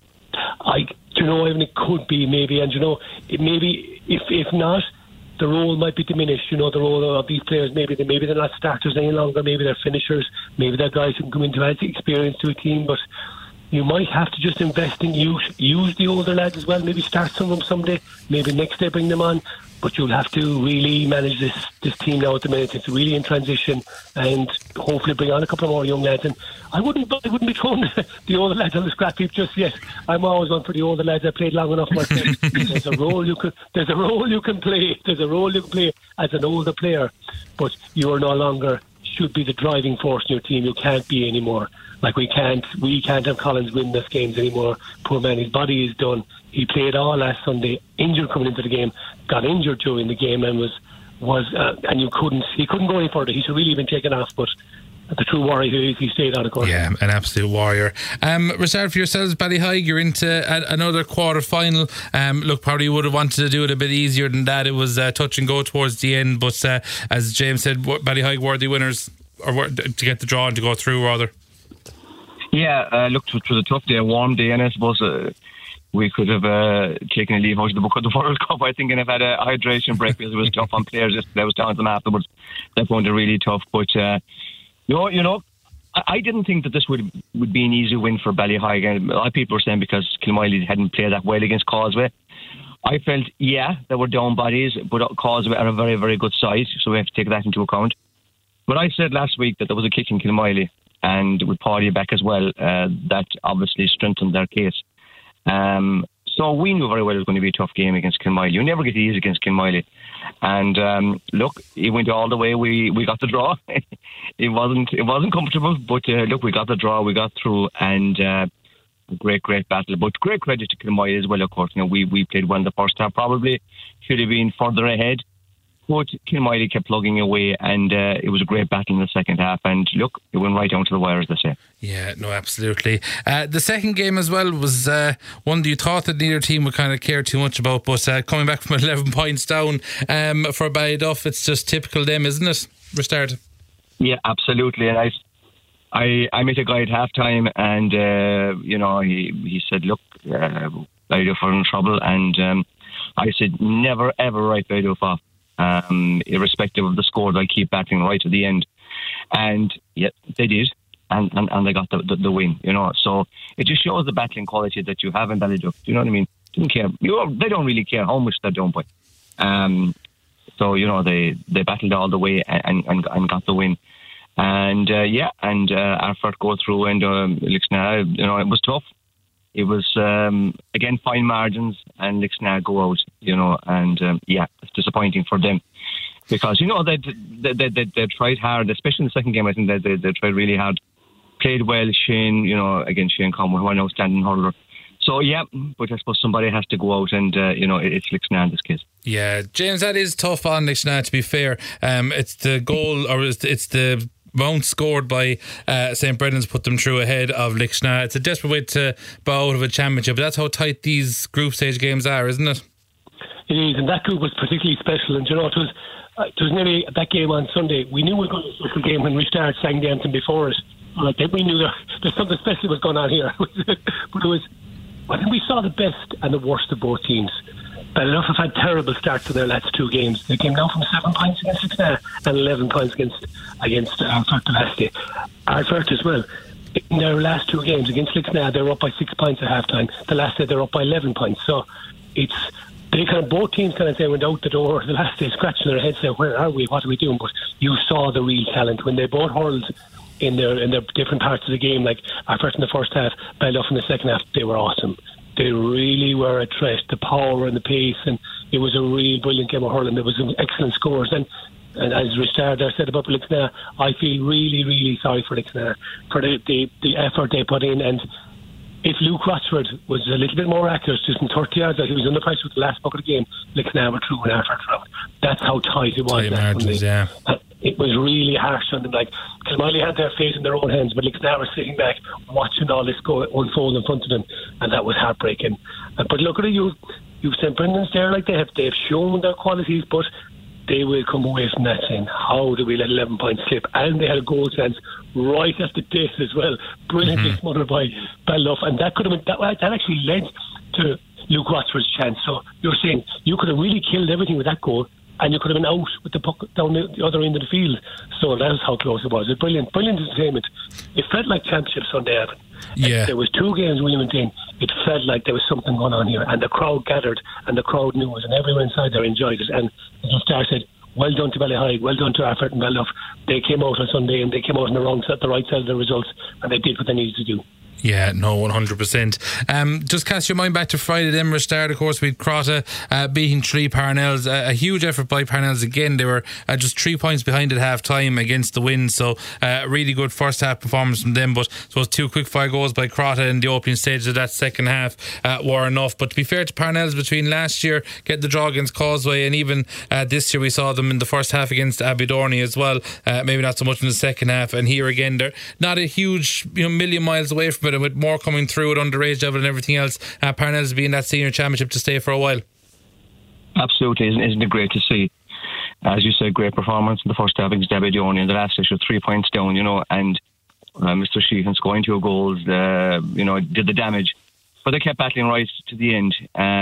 Even it could be maybe, and maybe if not, the role might be diminished. The role of these players, maybe they're not starters any longer, maybe they're finishers, maybe they're guys who can come into add experience to a team, but you might have to just invest in youth, use the older lads as well, maybe start some of them someday, maybe next day bring them on. But you'll have to really manage this team now at the minute. It's really in transition, and hopefully bring on a couple of more young lads. And I wouldn't be throwing the older lads on the scrap heap just yet. I'm always one for the older lads. I played long enough myself. There's a role you can play. There's a role you can play as an older player, but you are no longer should be the driving force in your team. You can't be anymore. Like, we can't have Collins win this games anymore. Poor man, his body is done. He played all last Sunday, injured coming into the game, got injured during the game, and and he couldn't go any further. He should really have been taken off, but the true warrior who is, he stayed on, of course. Yeah, an absolute warrior. Restart for yourselves, Ballyhaig. You're into another quarter final. Look, probably would have wanted to do it a bit easier than that. It was touch and go towards the end, but as James said, Ballyhaig worthy winners, or to get the draw and to go through, rather. Yeah, look, it was a tough day, a warm day, and I suppose we could have taken a leave out of the book of the World Cup, I think, and have had a hydration break, because it was tough on players yesterday. I was down to them afterwards. That found it really tough. But, I didn't think that this would be an easy win for Ballyhaig. And a lot of people were saying because Kilmoy hadn't played that well against Causeway. I felt, they were down bodies, but Causeway are a very, very good side, so we have to take that into account. But I said last week that there was a kick in Kilmoy, and with Paulie back as well, that obviously strengthened their case. So we knew very well it was going to be a tough game against Kilmoy. You never get easy against Kilmoy. And look, it went all the way. We got the draw. It wasn't comfortable, but look, we got the draw. We got through, and great battle. But great credit to Kilmoy as well, of course. We played well in the first half. Probably should have been further ahead. But Kilmoy kept plugging away, and it was a great battle in the second half. And look, it went right down to the wire, as they say. Yeah, no, absolutely. The second game as well was one that you thought that neither team would kind of care too much about, but coming back from 11 points down for Ballyduff, it's just typical them, isn't it? Restart. Yeah, absolutely. And I met a guy at half-time, and he said, look, Ballyduff are in trouble, and I said, never ever write Ballyduff off. Irrespective of the score, they'll keep battling right to the end, and yeah, they did, and they got the win. So it just shows the battling quality that you have in Ballyduff. Do you know what I mean? Didn't care. They don't really care how much they're down by. So they battled all the way and got the win, and Arford go through, and Lixna, it was tough. It was, again, fine margins, and Lixna go out, and it's disappointing for them. because they tried hard, especially in the second game. I think they tried really hard, played well. Shane, against Shane Conway, who are an outstanding hurler. So yeah, but I suppose somebody has to go out and it's Lixnaw in this case. Yeah, James, that is tough on Lixnaw, to be fair. It's the goal, or it's the amount scored by St. Brendan's put them through ahead of Lixnaw. It's a desperate way to bow out of a championship, but that's how tight these group stage games are, isn't it? It is, and that group was particularly special. And it was nearly that game on Sunday. We knew it was going to be a special game when Restart sang the anthem before it. We knew there's something special was going on here. But I think we saw the best and the worst of both teams. Ballyduff have had terrible starts to their last two games. They came down from 7 points against Lixnaw and 11 points against Ardfert the last day. Ardfert as well. In their last two games against Lixnaw, they were up by 6 points at half time. The last day, they were up by 11 points. So both teams went out the door the last day scratching their heads, saying, where are we? What are we doing? But you saw the real talent when they both hurled in their different parts of the game. Like Ardfert in the first half, Ballyduff in the second half, they were awesome. They really were a threat, the power and the pace, and it was a real brilliant game of hurling. There was some excellent scores, and as Restart said about Lixnaw, I feel really, really sorry for Lixnaw for the effort they put in. And if Luke Rochford was a little bit more accurate, just in 30 yards, like he was under pressure with the last bucket of the game, Lixnaw were through and Ardfert through. That's how tight it was. It was really harsh on them. Like Kilmiley had their fate in their own hands, but Lixnaw were sitting back watching all this go unfold in front of them, and that was heartbreaking. But look at you St. Brendan's there. Like they've shown their qualities, but they will come away from that saying, how do we let 11 points slip? And they had a goal chance right at the death as well, brilliantly smothered by Ballyduff, and that could have been that actually led to Luke Rochford's chance. So you're saying you could have really killed everything with that goal, and you could have been out with the puck down the other end of the field. So that's how close it was. It's brilliant entertainment. It felt like championship Sunday, Evan. Yeah. There was two games we went in. It felt like there was something going on here, and the crowd gathered, and the crowd knew it, and everyone inside there enjoyed it. And as the star said, well done to Ballyheigue, well done to Ardfert and Ballyduff. They came out on Sunday, and they came out on the right side of the results, and they did what they needed to do. Yeah, no, 100%. Just cast your mind back to Friday, then Restart, of course, with Crotta beating 3 Parnells. A huge effort by Parnells again. They were just 3 points behind at half time against the win, so really good first half performance from them. But I suppose 2 quick-fire goals by Crotta in the opening stages of that second half were enough. But to be fair to Parnells, between last year getting the draw against Causeway, and even this year we saw them in the first half against Abbeydorney as well, maybe not so much in the second half. And here again, they're not a huge million miles away from it, and with more coming through at underage level and everything else, Parnells being that senior championship to stay for a while. Absolutely, isn't it great to see? As you said, great performance in the first half against Abbeydorney, in the last issue 3 points down, and Mr. Sheehan scoring 2 goals, did the damage, but they kept battling right to the end.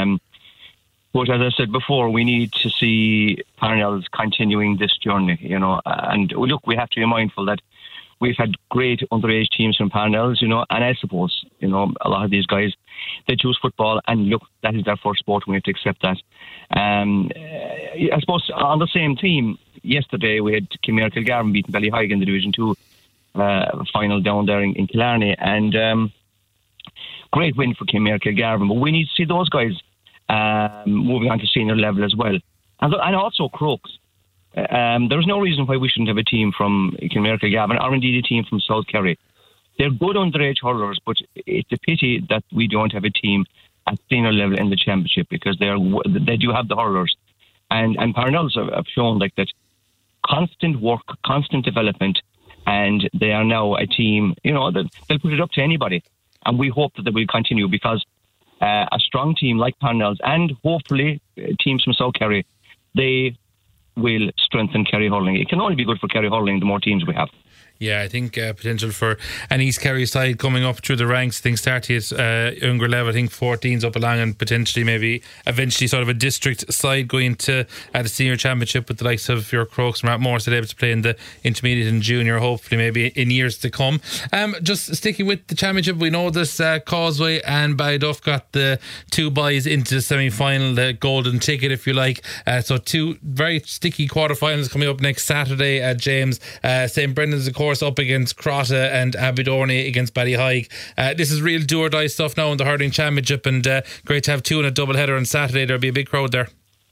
But as I said before, we need to see Parnells continuing this journey, and look, we have to be mindful that we've had great underage teams from Parnells, and I suppose, a lot of these guys, they choose football, and look, that is their first sport, we have to accept that. I suppose on the same team, yesterday we had Kinmare Kilgarvan beating Ballyheigue in the Division 2 final down there in Killarney, and great win for Kinmare Kilgarvan, but we need to see those guys moving on to senior level as well. And also Crokes. There's no reason why we shouldn't have a team from Kinmare Kilgarvan, or indeed a team from South Kerry. They're good underage hurlers, but it's a pity that we don't have a team at senior level in the championship, because they do have the hurlers. And Parnells have shown like that constant work, constant development, and they are now a team, that they'll put it up to anybody. And we hope that they will continue, because a strong team like Parnells, and hopefully teams from South Kerry, they will strengthen Kerry hurling. It can only be good for Kerry hurling the more teams we have. Yeah, I think potential for an East Kerry side coming up through the ranks. Things start at younger level. I think 14s up along, and potentially maybe eventually sort of a district side going to the senior championship with the likes of your Crokes and Morris able to play in the intermediate and junior, hopefully maybe in years to come. Just sticking with the championship, we know this Causeway and Ballyduff got the 2 buys into the semi-final, the golden ticket if you like. So 2 very sticky quarterfinals coming up next Saturday at James. St. Brendan's of course up against Crotta, and Abbeydorney against Ballyheigue. This is real do or die stuff now in the hurling championship, and great to have 2 in a double header on Saturday. There'll be a big crowd there.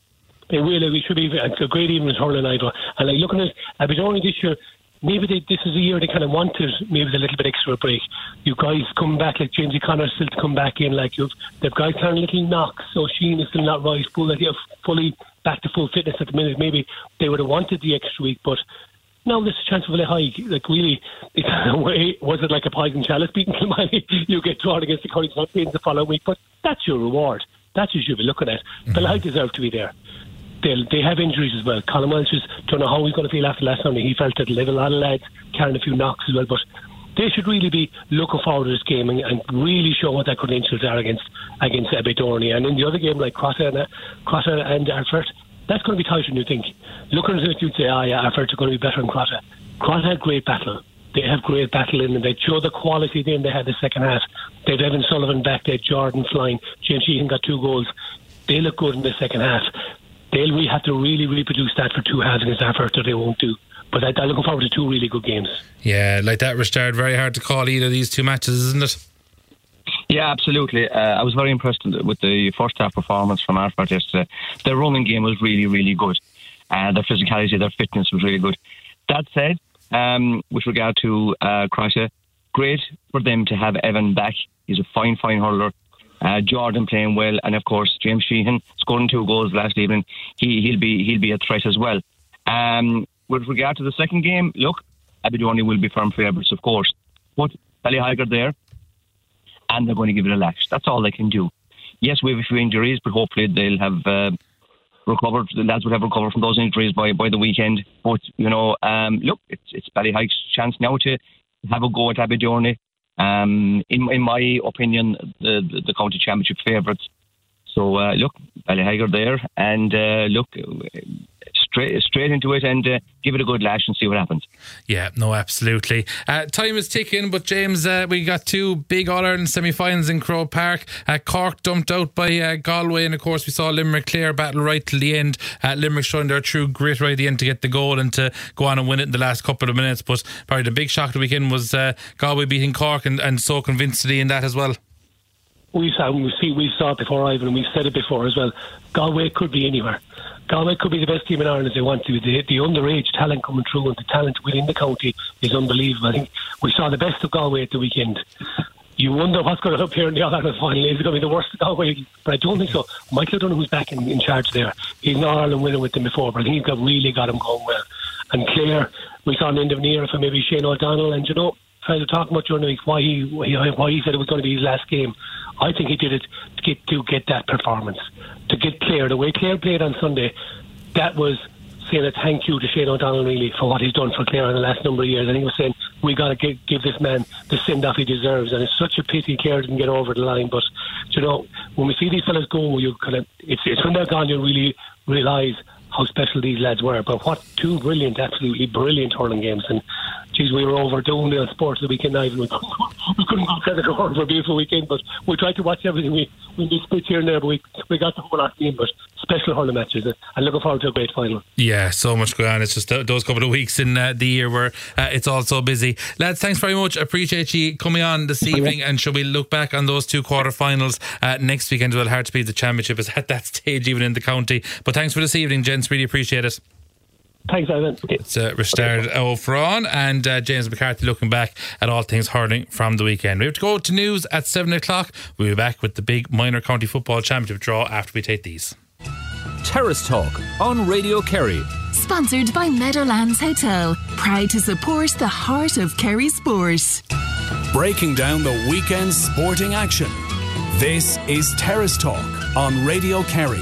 They will. It should be a great evening hurling night. And like looking at Aberdeen this year, maybe this is a year they kind of wanted maybe a little bit extra break. You guys come back, like James O'Connor still to come back in, like they've guys kind of little knocks, so Sheen is still not right, fully back to full fitness at the minute. Maybe they would have wanted the extra week, but now there's a chance of a high. Like really, was it like a poison chalice beating Kilmallock? You get drawn against the county champions the following week, but that's your reward. That's what you'll be looking at. Ballyheigue deserve to be there. They have injuries as well. Colin Welch don't know how he's going to feel after last Sunday. He felt that a lot of lads carrying a few knocks as well, but they should really be looking forward to this game and really show what their credentials are against Aberdeen. And in the other game, like Crossa and Arfert, that's going to be tighter than you think. Looking at it, you'd say, Arfert are going to be better than Crossa. Crossa had great battle. They have great battle in them. They show the quality then they had the second half. They had Evan Sullivan back there, Jordan flying. James Sheehan got 2 goals. They look good in the second half. They'll have to really reproduce that for 2 halves against Arfert, or they won't do. But I'm looking forward to 2 really good games. Yeah, like that, Richard. Very hard to call either of these 2 matches, isn't it? Yeah, absolutely. I was very impressed with the first half performance from Arfert yesterday. Their running game was really, really good. Their physicality, their fitness was really good. That said, with regard to Crossa, great for them to have Evan back. He's a fine hurler. Jordan playing well, and of course James Sheehan scoring 2 goals last evening. He'll be a threat as well. With regard to the second game, look, Aberdeen will be firm favourites, of course, but Ballyheigue are there, and they're going to give it a lash. That's all they can do. Yes, we have a few injuries, but hopefully they'll have recovered. The lads will have recovered from those injuries by the weekend. But look, it's Ballyheige's chance now to have a go at Aberdeen. In my opinion, the county championship favourites. So look, Ballyheigue are there, and look straight into it and give it a good lash and see what happens. Yeah, no, absolutely. Time is ticking, but James, we got 2 big All-Ireland semi-finals in Croke Park. Cork dumped out by Galway, and of course we saw Limerick Clare battle right till the end. Limerick showing their true grit right at the end to get the goal and to go on and win it in the last couple of minutes. But probably the big shock of the weekend was Galway beating Cork and so convincingly in that as well. We saw it before, Ivan, and we've said it before as well. Galway could be anywhere. Galway could be the best team in Ireland if they want to. The underage talent coming through and the talent within the county is unbelievable. I think we saw the best of Galway at the weekend. You wonder what's going to appear in the All-Ireland final. Is it going to be the worst of Galway? But I don't think so. Michael O'Donoghue, who's back in charge there, he's an All-Ireland winner with them before, but I think he's really got him going well. And Clare, we saw an end of an era for maybe Shane O'Donnell, and trying to talk about during the week why he said it was going to be his last game. I think he did it to get that performance, to get Clare. The way Clare played on Sunday, that was saying a thank you to Shane O'Donnell really for what he's done for Clare in the last number of years. And he was saying we got to give this man the send-off he deserves, and it's such a pity Clare didn't get over the line. But when we see these fellas go, it's when they're gone you really realise how special these lads were. But what 2 absolutely brilliant hurling games. And geez, we were overdoing the sports the weekend night, and we couldn't go credit for a beautiful weekend, but we tried to watch everything. We did split here and there, but we got the whole last game. But special hurling matches, and looking forward to a great final. Yeah, so much going on. It's just those couple of weeks in the year where it's all so busy. Lads, thanks very much. Appreciate you coming on this evening, and shall we look back on those 2 quarter-finals next weekend? Well, hard to beat the championship is at that stage even in the county. But thanks for this evening, gents. Really appreciate it. Thanks, Ivan. It's Richard O'Frawn and James McCarthy looking back at all things hurling from the weekend. We have to go to news at 7 o'clock. We'll be back with the big Minor County Football Championship draw after we take these. Terrace Talk on Radio Kerry. Sponsored by Meadowlands Hotel. Proud to support the heart of Kerry sport. Breaking down the weekend's sporting action. This is Terrace Talk on Radio Kerry.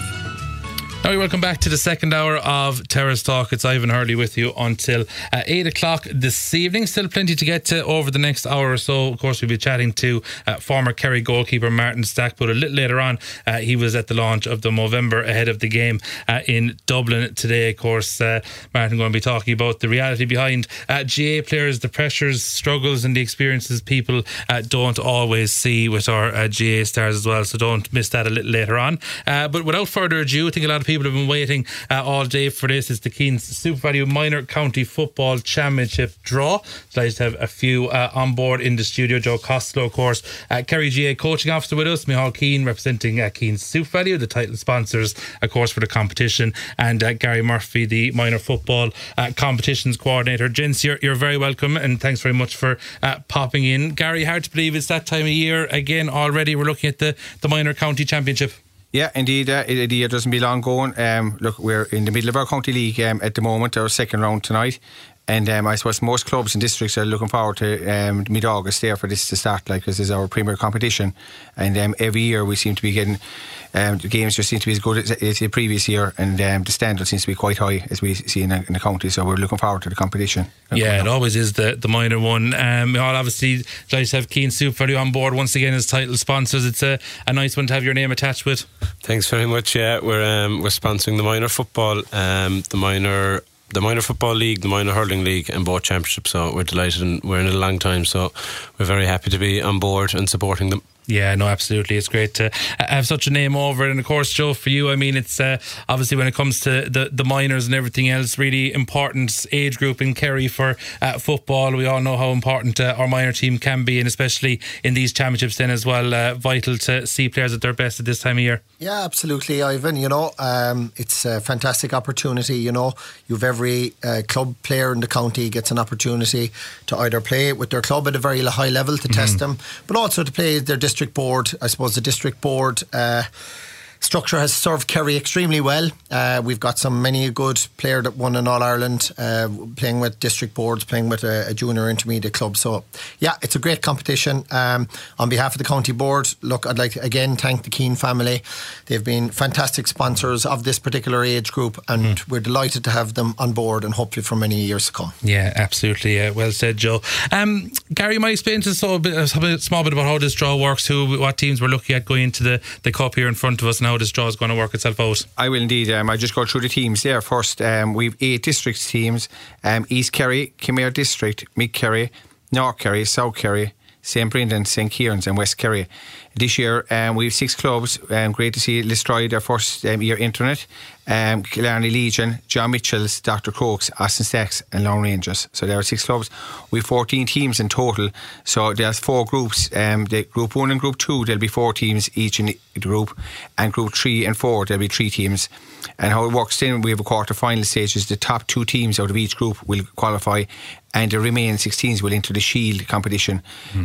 Now, welcome back to the second hour of Terrace Talk. It's Ivan Hurley with you until 8 o'clock this evening. Still plenty to get to over the next hour or so. Of course, we'll be chatting to former Kerry goalkeeper Martin Stack, but a little later on, he was at the launch of the Movember ahead of the game in Dublin today. Of course, Martin going to be talking about the reality behind GA players, the pressures, struggles and the experiences people don't always see with our GA stars as well. So don't miss that a little later on. But without further ado, I think a lot of people have been waiting all day for this. It's the Keens Super Value Minor County Football Championship draw. Delighted to have a few on board in the studio. Joe Costello, of course, Kerry GA coaching officer with us. Micheál Keane representing Keens Super Value, the title sponsors, of course, for the competition, and Gary Murphy, the minor football competitions coordinator. Gents, you're very welcome, and thanks very much for popping in. Gary, hard to believe it's that time of year again already. We're looking at the minor county championship. Yeah, indeed. The year doesn't be long going. Look, we're in the middle of our county league at the moment, our second round tonight. And I suppose most clubs and districts are looking forward to mid-August there for this to start, like, this is our premier competition. And every year we seem to be getting the games just seem to be as good as the previous year, and the standard seems to be quite high as we see in the county. So we're looking forward to the competition. Yeah, it always is the minor one. We all obviously like to have Keens Super Value on board once again as title sponsors. It's a nice one to have your name attached with. Thanks very much. Yeah, we're sponsoring the minor football, the minor football league, the minor hurling league, and both championships. So we're delighted, and we're in it a long time, so we're very happy to be on board and supporting them. Yeah, no, absolutely. It's great to have such a name over it. And of course, Joe, for you, I mean, it's obviously when it comes to the minors and everything else, really important age group in Kerry for football. We all know how important our minor team can be, and especially in these championships then as well, vital to see players at their best at this time of year. Yeah, absolutely, Ivan. You know, it's a fantastic opportunity. You know, you've every club player in the county gets an opportunity to either play with their club at a very high level to test them, but also to play their district board. I suppose the district board structure has served Kerry extremely well. We've got many good player that won in All-Ireland, playing with district boards, playing with a junior intermediate club. So yeah, it's a great competition. On behalf of the county board, look, I'd like to again thank the Keane family. They've been fantastic sponsors of this particular age group, and we're delighted to have them on board, and hopefully for many years to come. Yeah, absolutely. Well said, Joe. Gary, you might explain to us a small bit about how this draw works, what teams we're looking at going into the cup here in front of us, and how this draw is going to work itself out. I will indeed. I just go through the teams there first. We've 8 district teams: East Kerry, Kimere District, Mid Kerry, North Kerry, South Kerry, St Brendan, St Kieran's, and West Kerry. This year we have 6 clubs. Great to see Listroy, their first year internet, Killarney Legion, John Mitchell's, Dr. Crokes, Austin Stacks, and Long Rangers. So there are 6 clubs. We have 14 teams in total. So there's 4 groups. The Group 1 and Group 2, there'll be 4 teams each in the group, and Group 3 and 4, there'll be 3 teams. And how it works then, we have a quarter-final stages. The top 2 teams out of each group will qualify, and the remaining 16s will enter the Shield competition.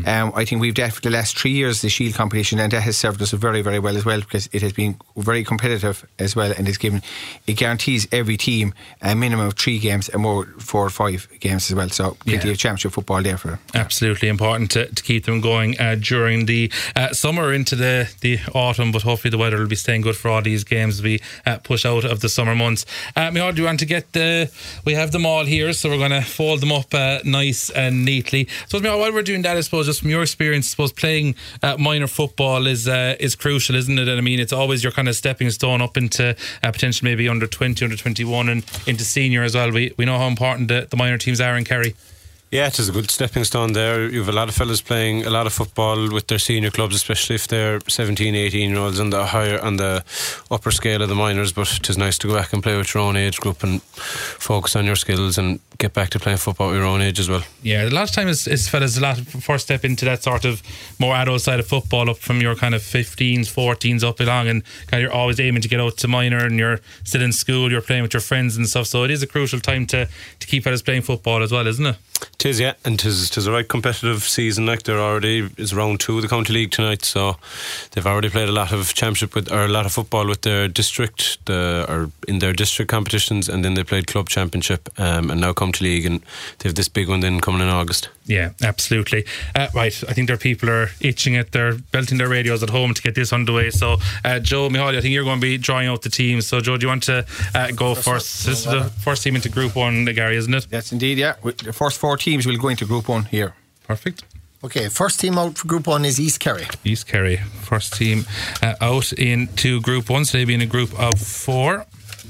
I think we've done for the last 3 years the Shield competition, and that has served us very, very well as well, because it has been very competitive as well, and it guarantees every team a minimum of 3 games and more 4 or 5 games as well. So plenty of championship football there for absolutely important to keep them going during the summer into the autumn, but hopefully the weather will be staying good for all these games as we push out of the summer months. Micheál, do you want to get we have them all here, so we're going to fold them up nice and neatly. So Micheál, while we're doing that, I suppose just from your experience, I suppose playing minor football is crucial, isn't it? And I mean, it's always your kind of stepping stone up into potential maybe under 20, under 21, and into senior as well. We know how important the minor teams are in Kerry. Yeah, it is a good stepping stone there. You have a lot of fellas playing a lot of football with their senior clubs, especially if they're 17, 18 year olds on the upper scale of the minors. But it is nice to go back and play with your own age group and focus on your skills and get back to playing football with your own age as well. Yeah, a lot of times it's fellas, a lot of first step into that sort of more adult side of football, up from your kind of 15s, 14s up along, and kind of you're always aiming to get out to minor, and you're still in school, you're playing with your friends and stuff. So it is a crucial time to keep fellas playing football as well, isn't it? It is, yeah, and it is a right competitive season. Like, they're already, it's round 2 of the county league tonight, so they've already played a lot of championship or a lot of football with their district, or in their district competitions, and then they played club championship, and now county league, and they have this big one then coming in August. Yeah, absolutely. Right, I think there are people are itching it, they're belting their radios at home to get this underway. So Joe, Micheál, I think you're going to be drawing out the teams. So Joe, do you want to go first? This is the first team into Group 1, Gary, isn't it? That's indeed, yeah. The first 4 teams will go into Group 1 here. Perfect. Okay, first team out for Group 1 is East Kerry. East Kerry, first team out into Group 1, so they'll be in a group of 4.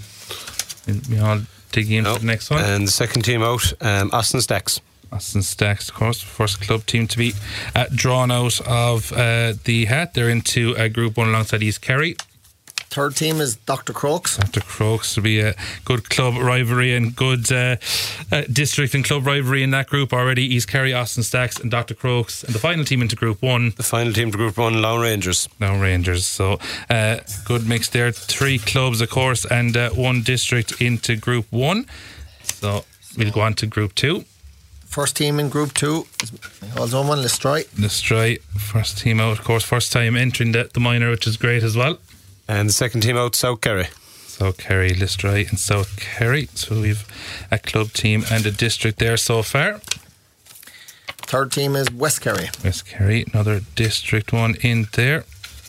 Micheál digging into the next one. And the second team out, Austin Stacks. Austin Stacks, of course, first club team to be drawn out of the hat. They're into Group 1 alongside East Kerry. Third team is Dr. Crokes. Dr. Crokes will be a good club rivalry and good district and club rivalry in that group already. East Kerry, Austin Stacks and Dr. Crokes. And the final team into Group 1. The final team to Group 1, Lown Rangers. Lown Rangers. So good mix there. 3 clubs, of course, and 1 district into Group 1. So we'll go on to Group 2. First team in Group 2 is also one, Listroy. Listroy, first team out, of course, first time entering the minor, which is great as well. And the second team out, South Kerry. South Kerry, Listroy and South Kerry. So we've a club team and a district there so far. Third team is West Kerry. West Kerry, another district one in there.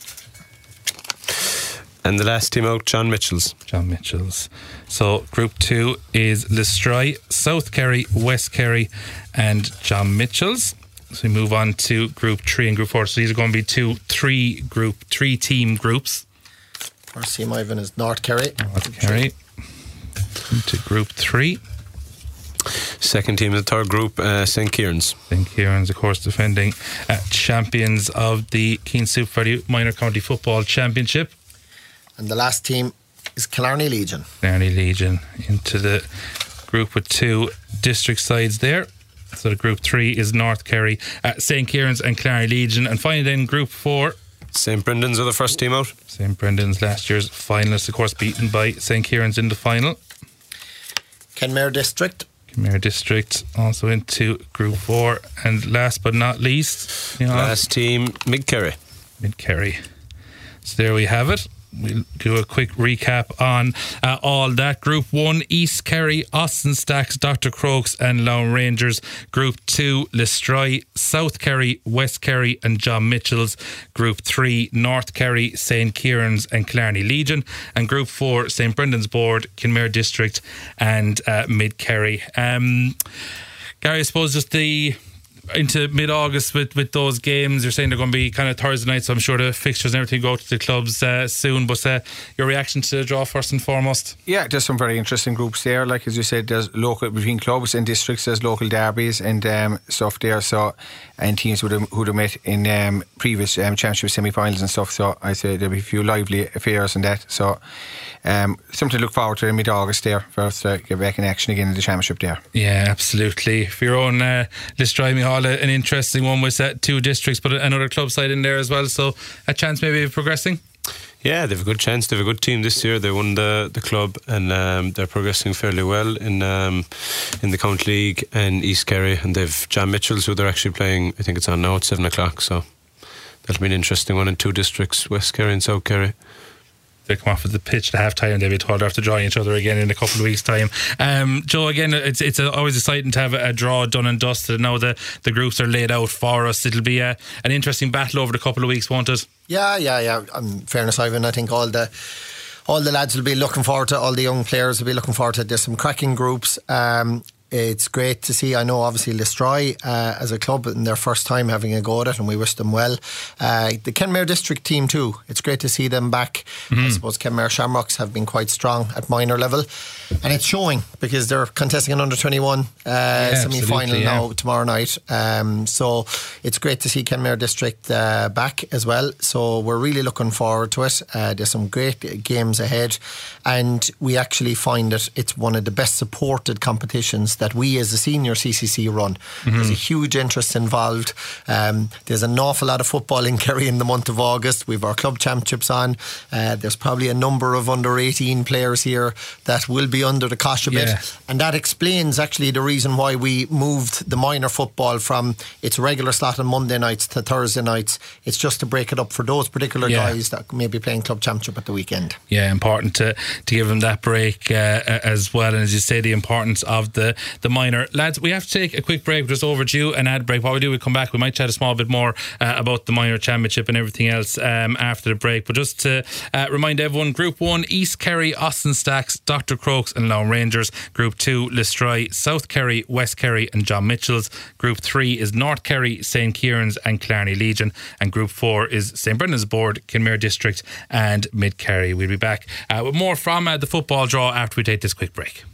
And the last team out, John Mitchell's. John Mitchell's. So Group 2 is Listroy, South Kerry, West Kerry and John Mitchell's. So we move on to Group 3 and Group 4. So these are going to be 3 team groups. First team, Ivan, is North Kerry. North Kerry. Into Group 3. Second team in the third group, St. Kieran's. St. Kieran's, of course, defending champions of the Keene Super Value Minor County Football Championship. And the last team is Killarney Legion. Killarney Legion into the group with 2 district sides there. So the Group 3 is North Kerry, St. Kieran's and Killarney Legion. And finally then Group 4. St. Brendan's are the first team out. St. Brendan's, last year's finalists, of course, beaten by St. Kieran's in the final. Kenmare District. Kenmare District also into Group 4. And last but not least, last team, Mid-Kerry. Mid-Kerry. So there we have it. We'll do a quick recap on all that. Group 1, East Kerry, Austin Stacks, Dr. Crokes and Lown Rangers. Group 2, Listroy, South Kerry, West Kerry and John Mitchell's. Group 3, North Kerry, St. Kieran's and Killarney Legion. And Group 4, St. Brendan's Board, Kenmare District and Mid-Kerry. Gary, I suppose just into mid-August with those games, you're saying they're going to be kind of Thursday night, so I'm sure the fixtures and everything go to the clubs soon, but your reaction to the draw first and foremost? Yeah, there's some very interesting groups there, like as you said, there's local between clubs and districts, there's local derbies and stuff there, so and teams who'd have met in previous championship semi-finals and stuff, so I say there'll be a few lively affairs and that, so something to look forward to in mid-August there for us to get back in action again in the championship there. Yeah, absolutely. For your own Listroy Mihal, an interesting one with 2 districts, but another club side in there as well, so a chance maybe of progressing? Yeah, they have a good chance. They have a good team this year. They won the club and they're progressing fairly well in the County League and East Kerry, and they've John Mitchell's who they're actually playing, I think it's on now at 7 o'clock, so that'll be an interesting one in 2 districts, West Kerry and South Kerry. They come off of the pitch to half time and they'll be told after drawing each other again in a couple of weeks' time. Joe, again, it's always exciting to have a draw done and dusted. Now the groups are laid out for us. It'll be an interesting battle over the couple of weeks, won't it? Yeah. In fairness, Ivan, I think all the lads will be looking forward to, all the young players will be looking forward to. There's some cracking groups. It's great to see. I know obviously Listroy as a club in their first time having a go at it, and we wish them well. The Kenmare District team too, it's great to see them back. I suppose Kenmare Shamrocks have been quite strong at minor level, and it's showing because they're contesting an under-21 semi-final now tomorrow night, so it's great to see Kenmare District back as well, so we're really looking forward to it. There's some great games ahead, and we actually find that it's one of the best supported competitions that we as a senior CCC run. There's a huge interest involved. There's an awful lot of football in Kerry in the month of August. We've our club championships on. There's probably a number of under 18 players here that will be under the cosh a bit, and that explains actually the reason why we moved the minor football from its regular slot on Monday nights to Thursday nights. It's just to break it up for those particular guys that may be playing club championship at the weekend. Yeah, important to give them that break as well, and as you say, the importance of the minor. Lads, we have to take a quick break. We're just overdue an ad break. What we do, we come back, we might chat a small bit more about the minor championship and everything else after the break, but just to remind everyone, Group 1, East Kerry, Austin Stacks, Dr. Crokes and Lown Rangers. Group 2, Listroy, South Kerry, West Kerry and John Mitchell's. Group 3 is North Kerry, St. Kieran's and Killarney Legion, and Group 4 is St. Brendan's Board, Kenmare District and Mid-Kerry. We'll be back with more from the football draw after we take this quick break.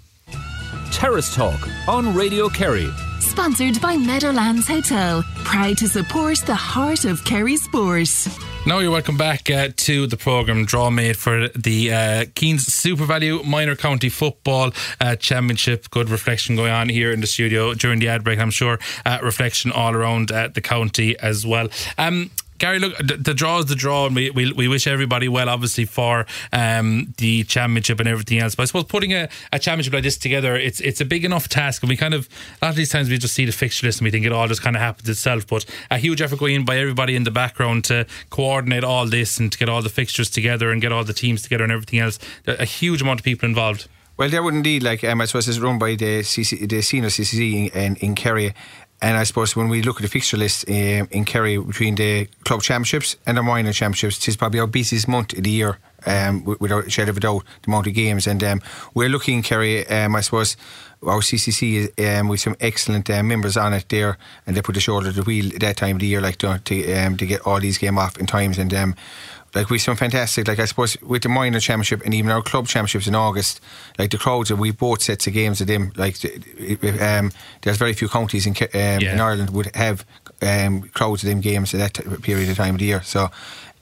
Terrace Talk on Radio Kerry. Sponsored by Meadowlands Hotel. Proud to support the heart of Kerry sport. Now you're welcome back to the programme Draw Made for the Keens Super Value Minor County Football Championship. Good reflection going on here in the studio during the ad break. I'm sure reflection all around the county as well. Gary, look, the draw is the draw, and we wish everybody well, obviously, for the championship and everything else. But I suppose putting a championship like this together, it's a big enough task, and we kind of, a lot of these times we just see the fixture list and we think it all just kind of happens itself. But a huge effort going in by everybody in the background to coordinate all this and to get all the fixtures together and get all the teams together and everything else. A huge amount of people involved. Well, there would indeed, I suppose it's run by the senior CCC in Kerry. And I suppose when we look at the fixture list in Kerry between the club championships and the minor championships, it's probably our busiest month of the year, without a shadow of a doubt, the amount of games. And we're looking in Kerry, I suppose our CCC with some excellent members on it there, and they put the shoulder to the wheel at that time of the year, to get all these games off in times. And we've some fantastic, I suppose with the minor championship and even our club championships in August, the crowds, we both sets of games of them. There's very few counties in Ireland would have crowds of them games at that period of time of the year. So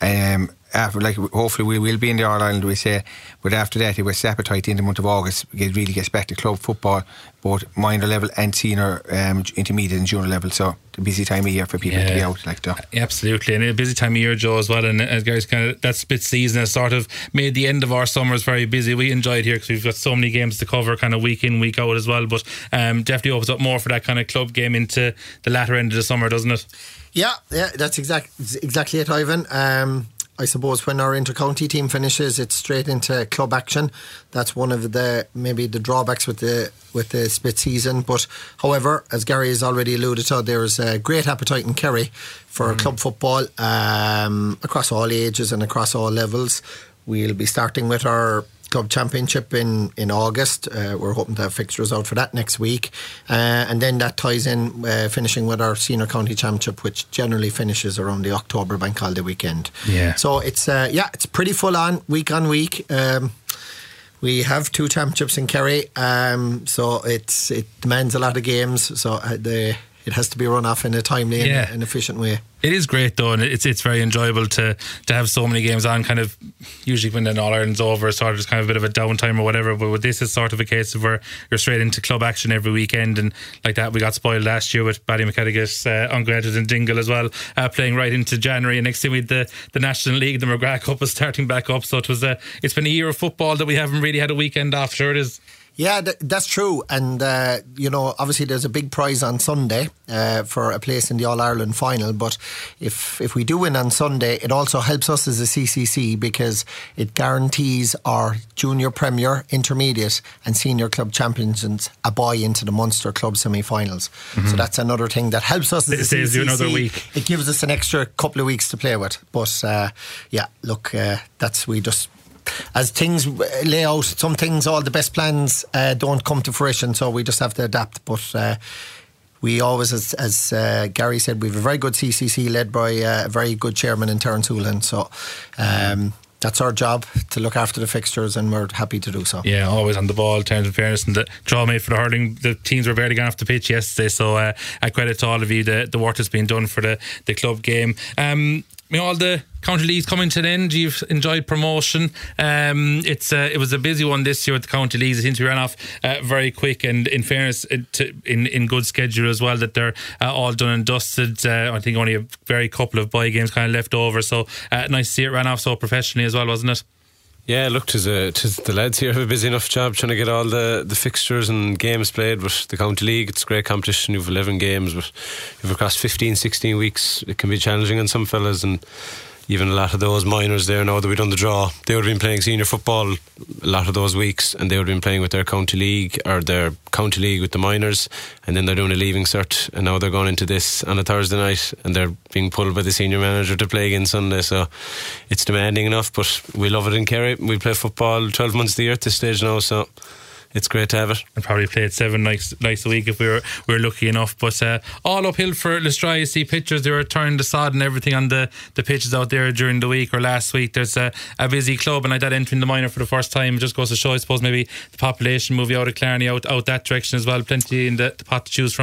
hopefully we will be in the All Ireland, we say, but after that it was appetite in the month of August. It really gets back to club football, both minor level and senior, intermediate and junior level. So the busy time of year for people to be out like that. Absolutely, and a busy time of year, Joe, as well. And as Gary's kind of, that split season has sort of made the end of our summers very busy. We enjoy it here because we've got so many games to cover, kind of week in, week out as well. But definitely opens up more for that kind of club game into the latter end of the summer, doesn't it? Yeah, that's exactly it, Ivan. I suppose when our inter-county team finishes, it's straight into club action. That's one of the drawbacks with the split season. But however, as Gary has already alluded to, there's a great appetite in Kerry for club football across all ages and across all levels. We'll be starting with our club championship in August. We're hoping to have fixtures out for that next week, and then that ties in finishing with our senior county championship, which generally finishes around the October bank holiday weekend. So it's pretty full on week. We have 2 championships in Kerry, so it demands a lot of games, so it has to be run off in a timely and efficient way. It is great though, and it's very enjoyable to have so many games on. Kind of usually when the All Ireland's over, it's sort of just kind of a bit of a downtime or whatever. But with this, it's sort of a case of where you're straight into club action every weekend, and like that, we got spoiled last year with Ballymacaddigat, Ungratted and Dingle as well, playing right into January. And next thing we had the National League, the McGrath Cup was starting back up. So it's been a year of football that we haven't really had a weekend off. Sure it is. Yeah, that's true. And, obviously there's a big prize on Sunday for a place in the All-Ireland final. But if we do win on Sunday, it also helps us as a CCC because it guarantees our junior, premier, intermediate and senior club champions a buy into the Munster club semi-finals. So that's another thing that helps us as a CCC. You another week. It gives us an extra couple of weeks to play with. But, as things lay out, some things, all the best plans don't come to fruition, so we just have to adapt. But we always, as Gary said, we have a very good CCC led by a very good chairman in Terence Hoolan. So that's our job, to look after the fixtures, and we're happy to do so. Yeah, always on the ball, terms of fairness. And the draw made for the hurling, the teams were barely gone off the pitch yesterday, so I credit to all of you the work that's been done for the club game. All the county leagues coming to an end. You've enjoyed promotion. It was a busy one this year with the county leagues. It seems to be ran off very quick, and in fairness, in good schedule as well, that they're all done and dusted. I think only a very couple of bye games kind of left over, so nice to see it ran off so professionally as well, wasn't it? Yeah, look, the lads here have a busy enough job trying to get all the fixtures and games played. But the County League, it's a great competition. You've 11 games, but you've across 15-16 weeks. It can be challenging on some fellas, and even a lot of those minors there, now that we've done the draw, they would have been playing senior football a lot of those weeks, and they would have been playing with their county league, or their county league with the minors, and then they're doing a leaving cert, and now they're going into this on a Thursday night, and they're being pulled by the senior manager to play again Sunday. So it's demanding enough, but we love it in Kerry. We play football 12 months of the year at this stage now, so it's great to have it. And probably play it 7 nights a week if we were lucky enough. But all uphill for Lestry. You see pictures, they were turning the sod and everything on the pitches out there during the week or last week. There's a busy club, and like that entering the minor for the first time, it just goes to show, I suppose, maybe the population moving out of Clarny out that direction as well. Plenty in the pot to choose from.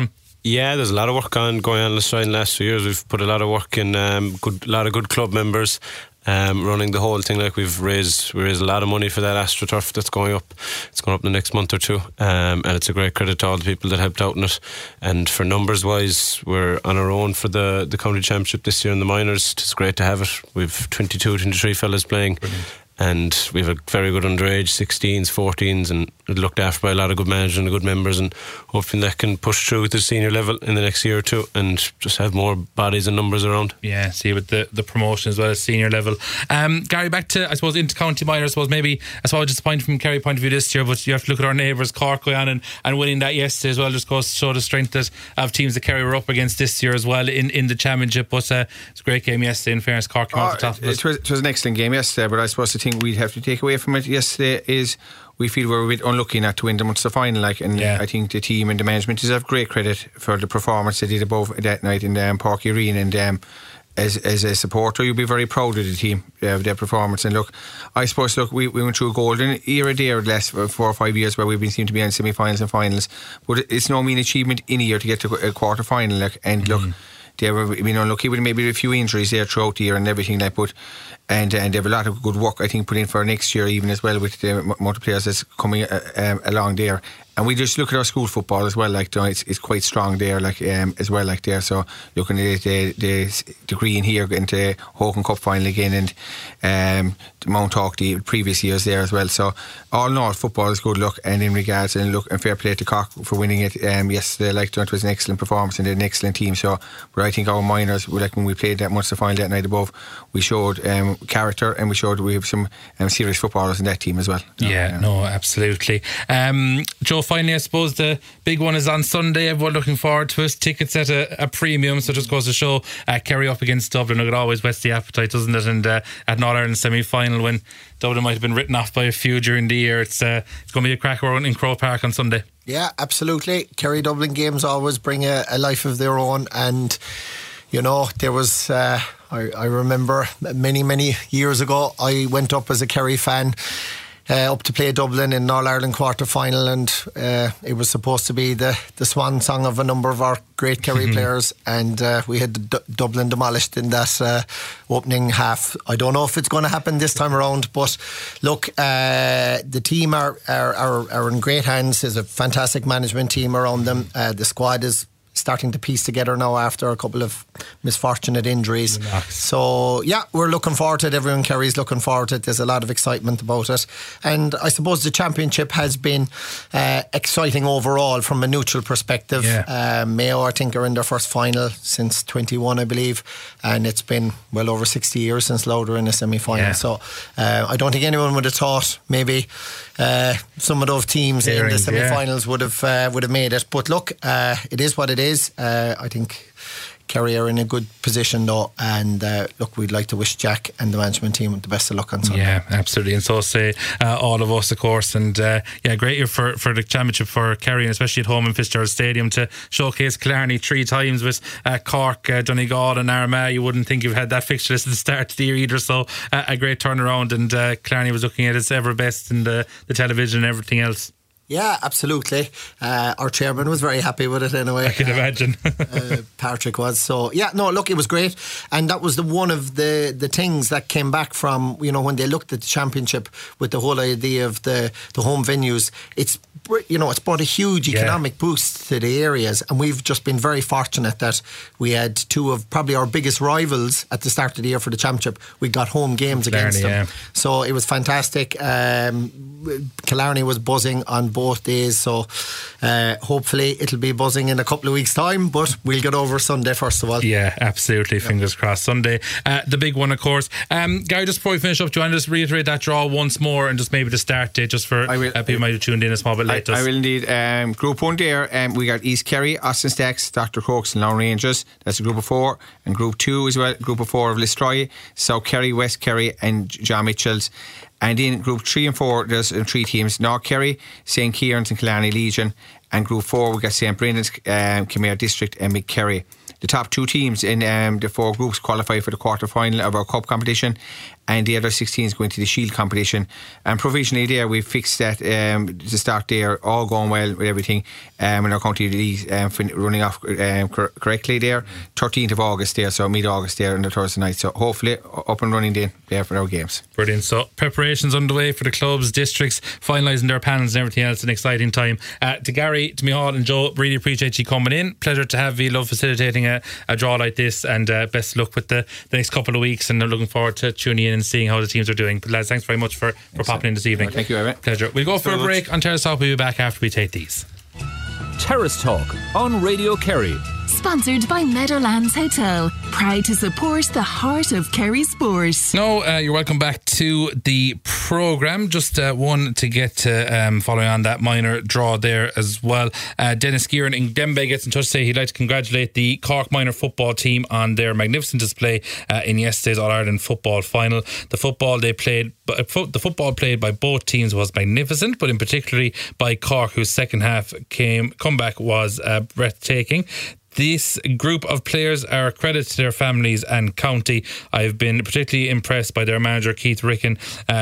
Yeah, there's a lot of work going on in the last 2 years. We've put a lot of work in, a lot of good club members. Running the whole thing, like we raised a lot of money for that AstroTurf that's going up. It's going up in the next month or two, and it's a great credit to all the people that helped out in it. And for numbers wise, we're on our own for the county championship this year in the minors. It's great to have it. We've 22, 23 fellas playing. Brilliant. And we have a very good underage 16s, 14s, and looked after by a lot of good managers and good members, and hopefully that can push through to the senior level in the next year or two and just have more bodies and numbers around. Yeah, see with the promotion as well as senior level. Gary, back to, I suppose, into county minor. I suppose disappointed from Kerry point of view this year, but you have to look at our neighbours Cork going on and winning that yesterday as well. Just goes to show the strength of teams that Kerry were up against this year as well in the championship. But it's a great game yesterday. In fairness, Cork came off the top of it. It was an excellent game yesterday, but I suppose the thing we'd have to take away from it yesterday is we feel we're a bit unlucky not to win the Munster final. I think the team and the management deserve great credit for the performance they did above that night in Páirc Uí Rinn, and as a supporter you'll be very proud of the team, their performance. And look, I suppose we went through a golden era there the last 4 or 5 years where we've seemed to be in semi-finals and finals, but it's no mean achievement in a year to get to a quarter final. Look, they were unlucky with maybe a few injuries there throughout the year and everything like, but and they have a lot of good work I think put in for next year even as well, with the amount of players that's coming along there. And we just look at our school football as well, like it's quite strong there, like as well, like there. So looking at the Green here getting to Hogan Cup final again, and Mount Hawk the previous years there as well. So all in all, football is good luck, and in regards and fair play to Cork for winning it yesterday. Like it was an excellent performance and an excellent team. So, but I think our minors, like when we played that Munster final that night above, we showed character, and we showed we have some serious footballers in that team as well. No, absolutely. Joe, finally, I suppose the big one is on Sunday. Everyone looking forward to it. Tickets at a premium, so it just goes to show Kerry up against Dublin. It always whets the appetite, doesn't it? And at an All-Ireland semi-final, when Dublin might have been written off by a few during the year, it's going to be a cracker in Croke Park on Sunday. Yeah, absolutely. Kerry Dublin games always bring a life of their own, and you know, there was I remember many years ago I went up as a Kerry fan up to play Dublin in an All-Ireland quarter-final, and it was supposed to be the swan song of a number of our great Kerry players, and we had Dublin demolished in that opening half. I don't know if it's going to happen this time around, but look, the team are in great hands. There's a fantastic management team around them. The squad is starting to piece together now after a couple of misfortunate injuries. So yeah, we're looking forward to it. Everyone Kerry's looking forward to it. There's a lot of excitement about it, and I suppose the championship has been exciting overall from a neutral perspective. Mayo, I think, are in their first final since 21, I believe, and it's been well over 60 years since Louth in a semi-final. So I don't think anyone would have thought maybe some of those teams in the semi-finals would have made it, but look, it is what it is. I think Kerry are in a good position though, and look, we'd like to wish Jack and the management team the best of luck on Sunday. Yeah, absolutely, and so say all of us, of course. And great year for the championship for Kerry, and especially at home in Fitzgerald Stadium, to showcase Killarney 3 times with Cork, Donegal and Armagh. You wouldn't think you've had that fixture list at the start of the year either, so a great turnaround, and Killarney was looking at its ever best in the television and everything else. Yeah, absolutely. Our chairman was very happy with it anyway. I can imagine. Patrick was. So yeah, no, look, it was great, and that was one of the things that came back from, you know, when they looked at the championship with the whole idea of the home venues. It's brought a huge economic boost to the areas, and we've just been very fortunate that we had two of probably our biggest rivals at the start of the year for the championship. We got home games against them, so it was fantastic. Killarney was buzzing on both days, so hopefully it'll be buzzing in a couple of weeks' time, but we'll get over Sunday first of all. Yeah, absolutely, fingers crossed. Sunday, the big one, of course. Gary, just before we finish up, do you want to just reiterate that draw once more, and just maybe the start date, just for people might have tuned in a small bit late? I will indeed. Group 1 there, we got East Kerry, Austin Stacks, Dr. Crokes and Long Rangers. That's a group of 4. And group 2 as well, group of 4 of Listroy, South Kerry, West Kerry and John Mitchell's. And in group 3 and 4 there's 3 teams: North Kerry, St. Kieran's and Killarney Legion. And group 4 we got St. Brendan's, Kenmare District and Mick Kerry. the top 2 teams in the 4 groups qualify for the quarter final of our cup competition, and the other 16 is going to the Shield competition. And provisionally there, we've fixed that to start there, all going well with everything, and our county league running off correctly there. 13th of August there, so mid-August there on the Thursday night. So hopefully up and running then there for our games. Brilliant. So preparations underway for the clubs, districts, finalising their panels and everything else. An exciting time. To Gary, to Micheál and Joe, really appreciate you coming in. Pleasure to have you. Love facilitating a draw like this, and best of luck with the next couple of weeks, and I'm looking forward to tuning in and seeing how the teams are doing. But lads, thanks very much for popping in this evening. Thank you, Evan. Pleasure. We'll go for a break on Terrace Talk. We'll be back after we take these. Terrace Talk on Radio Kerry. Sponsored by Meadowlands Hotel. Proud to support the heart of Kerry sport. No, you're welcome back to the programme. Just one to get to following on that minor draw there as well. Dennis Gearan in Glenbeigh gets in touch to say he'd like to congratulate the Cork minor football team on their magnificent display in yesterday's All-Ireland football final. The football played by both teams was magnificent, but in particularly by Cork, whose second half comeback was breathtaking. This group of players are a credit to their families and county. I've been particularly impressed by their manager Keith Ricken,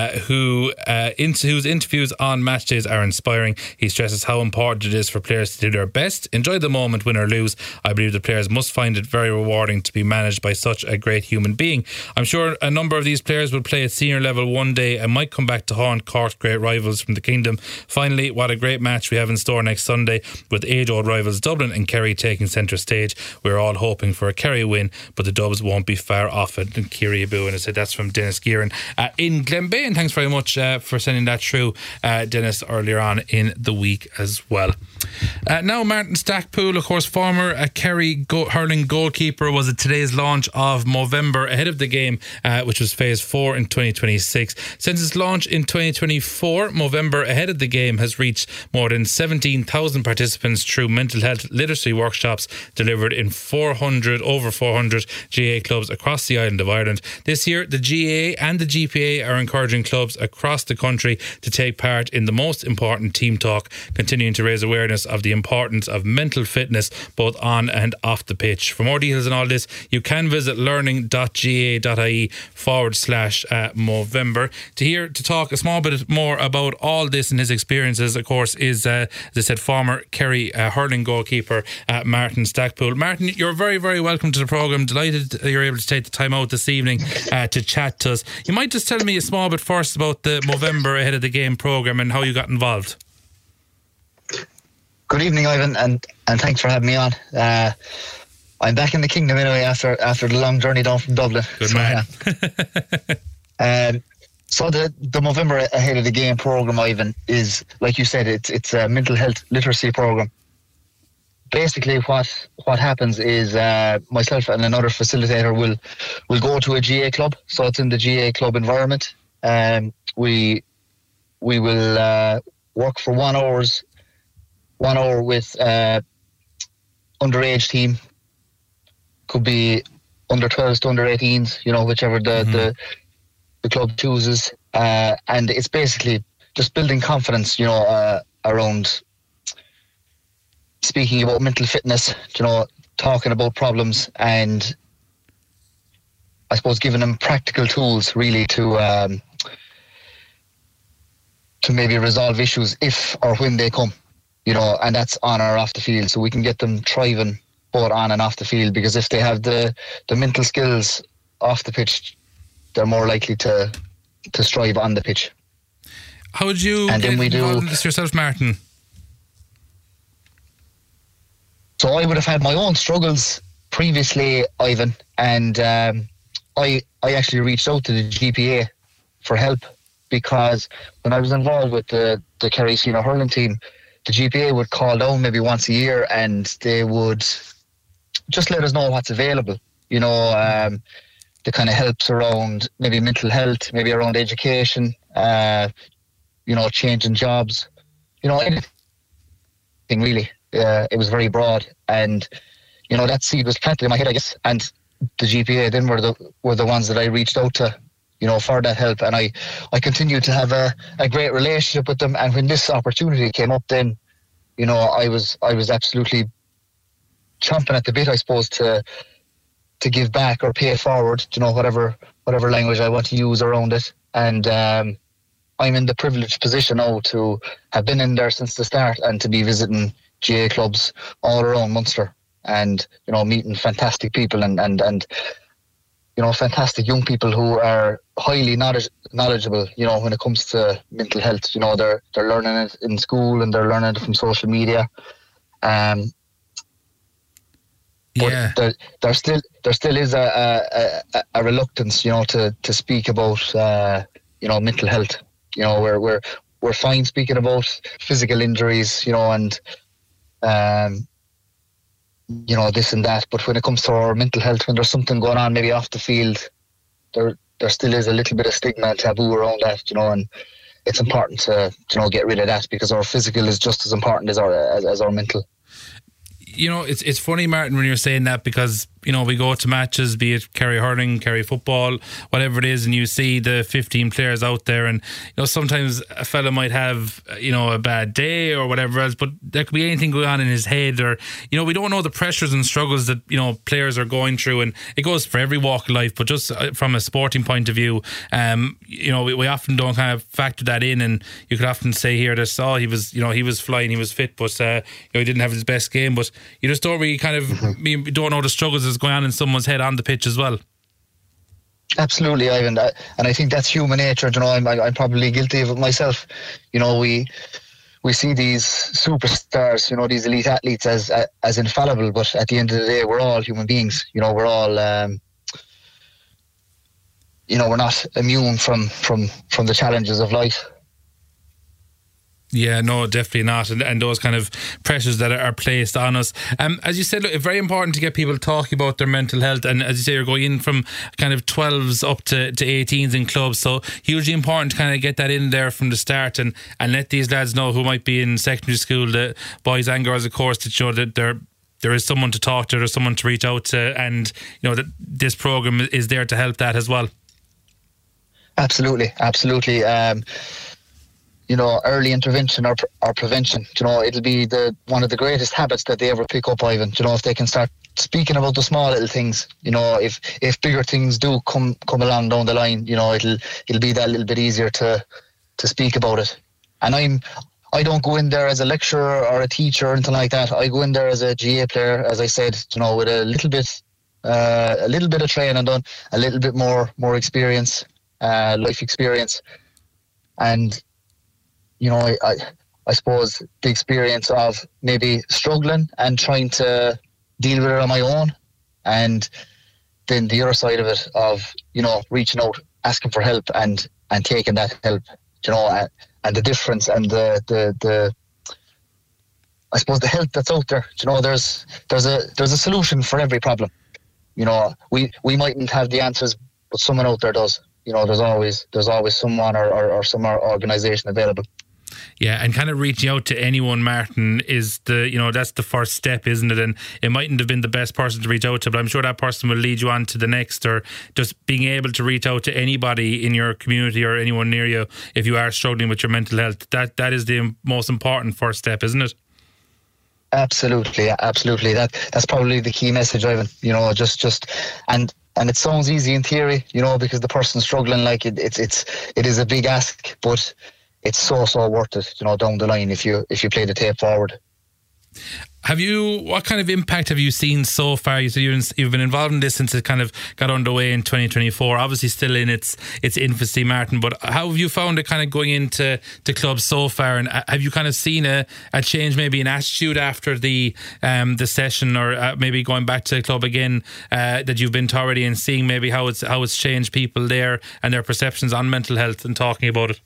whose interviews on match days are inspiring. He stresses how important it is for players to do their best, enjoy the moment, win or lose. I believe the players must find it very rewarding to be managed by such a great human being. I'm sure a number of these players will play at senior level one day and might come back to haunt Cork's great rivals from the Kingdom. Finally, what a great match we have in store next Sunday, with age-old rivals Dublin and Kerry taking centre stage. We're all hoping for a Kerry win, but the Dubs won't be far off it. And Kiri Abu, and I said that's from Dennis Gearan in Glenbeigh. And thanks very much for sending that through, Dennis, earlier on in the week as well. Now, Martin Stackpool, of course, former Kerry hurling goalkeeper, was at today's launch of Movember ahead of the game, which was phase 4 in 2026. Since its launch in 2024, Movember ahead of the game has reached more than 17,000 participants through mental health literacy workshops delivered in over 400 GAA clubs across the island of Ireland. This year, the GAA and the GPA are encouraging clubs across the country to take part in the most important team talk, continuing to raise awareness of the importance of mental fitness both on and off the pitch. For more details on all this, you can visit learning.ga.ie/Movember. To talk a small bit more about all this and his experiences, of course, is, as I said, former Kerry hurling goalkeeper Martin Stackpool. Martin, you're very, very welcome to the programme. Delighted that you're able to take the time out this evening to chat to us. You might just tell me a small bit first about the Movember ahead of the game programme and how you got involved. Good evening, Ivan, and thanks for having me on. I'm back in the Kingdom anyway after the long journey down from Dublin. Good man. So the Movember ahead of the game programme, Ivan, is, like you said, it's a mental health literacy programme. Basically, what happens is myself and another facilitator will go to a GA club, so it's in the GA club environment. We will work for 1 hour with underage team. Could be under 12s to under 18s, whichever the club chooses, and it's basically just building confidence, around speaking about mental fitness, talking about problems, and I suppose giving them practical tools really to maybe resolve issues if or when they come, and that's on or off the field, so we can get them thriving both on and off the field, because if they have the mental skills off the pitch, they're more likely to strive on the pitch. How would you get involved in this yourself, Martin? So I would have had my own struggles previously, Ivan, and I actually reached out to the GPA for help, because when I was involved with the Kerry senior hurling team, the GPA would call down maybe once a year and they would just let us know what's available, the kind of helps around maybe mental health, maybe around education, changing jobs, anything really. It was very broad, and that seed was planted in my head, I guess. And the GPA then were the ones that I reached out to, for that help. And I continued to have a great relationship with them. And when this opportunity came up, then I was absolutely chomping at the bit, I suppose, to give back or pay it forward, you know, whatever language I want to use around it. And I'm in the privileged position now to have been in there since the start and to be visiting GA clubs all around Munster and, you know, meeting fantastic people and you know, fantastic young people who are highly knowledgeable, you know, when it comes to mental health. You know, they're learning it in school and they're learning it from social media. But there still is a reluctance, you know, to speak about you know, mental health. You know, we're fine speaking about physical injuries, you know, and you know, this and that, but when it comes to our mental health, when there's something going on maybe off the field, there still is a little bit of stigma and taboo around that, you know, and it's important to, you know, get rid of that, because our physical is just as important as our mental. You know, it's funny, Martin, when you're saying that, because, you know, we go to matches, be it Kerry hurling, Kerry football, whatever it is, and you see the 15 players out there, and, you know, sometimes a fella might have, you know, a bad day or whatever else, but there could be anything going on in his head, or, you know, we don't know the pressures and struggles that, you know, players are going through, and it goes for every walk of life. But just from a sporting point of view, you know, we often don't kind of factor that in, and you could often say here that, oh, he was flying, he was fit, but you know, he didn't have his best game. But you just don't really kind of you don't know the struggles that's going on in someone's head on the pitch as well. Absolutely, Ivan, and I think that's human nature. You know, I'm probably guilty of it myself. You know, we see these superstars, you know, these elite athletes as infallible, but at the end of the day, we're all human beings. You know, we're all you know, we're not immune from the challenges of life. Yeah, no, definitely not. And those kind of pressures that are placed on us. As you said, look, it's very important to get people talking about their mental health. And as you say, you're going in from kind of 12s up to 18s in clubs. So hugely important to kind of get that in there from the start and let these lads know who might be in secondary school, the boys and girls, of course, to show that there is someone to talk to, there's someone to reach out to, and, you know, that this programme is there to help that as well. Absolutely. You know, early intervention or prevention, you know, it'll be one of the greatest habits that they ever pick up, Ivan. You know, if they can start speaking about the small little things, you know, if bigger things do come along down the line, you know, it'll be that little bit easier to speak about it. And I don't go in there as a lecturer or a teacher or anything like that. I go in there as a GA player, as I said, you know, with a little bit of training done, a little bit more experience, life experience, and, you know, I suppose the experience of maybe struggling and trying to deal with it on my own, and then the other side of it of, you know, reaching out, asking for help and taking that help, you know, and the difference and the I suppose the help that's out there. You know, there's a solution for every problem. You know, we mightn't have the answers, but someone out there does. You know, there's always someone or some organisation available. Yeah, and kind of reaching out to anyone, Martin, is that's the first step, isn't it? And it mightn't have been the best person to reach out to, but I'm sure that person will lead you on to the next, or just being able to reach out to anybody in your community or anyone near you if you are struggling with your mental health. That is the most important first step, isn't it? Absolutely. That's probably the key message, Ivan. You know, just and it sounds easy in theory, you know, because the person's struggling, like it is a big ask, but it's so worth it, you know, down the line if you play the tape forward. What kind of impact have you seen so far? You said you've been involved in this since it kind of got underway in 2024, obviously still in its infancy, Martin, but how have you found it kind of going into clubs so far, and have you kind of seen a change maybe in attitude after the session, or maybe going back to the club again that you've been to already, and seeing maybe how it's changed people there and their perceptions on mental health and talking about it?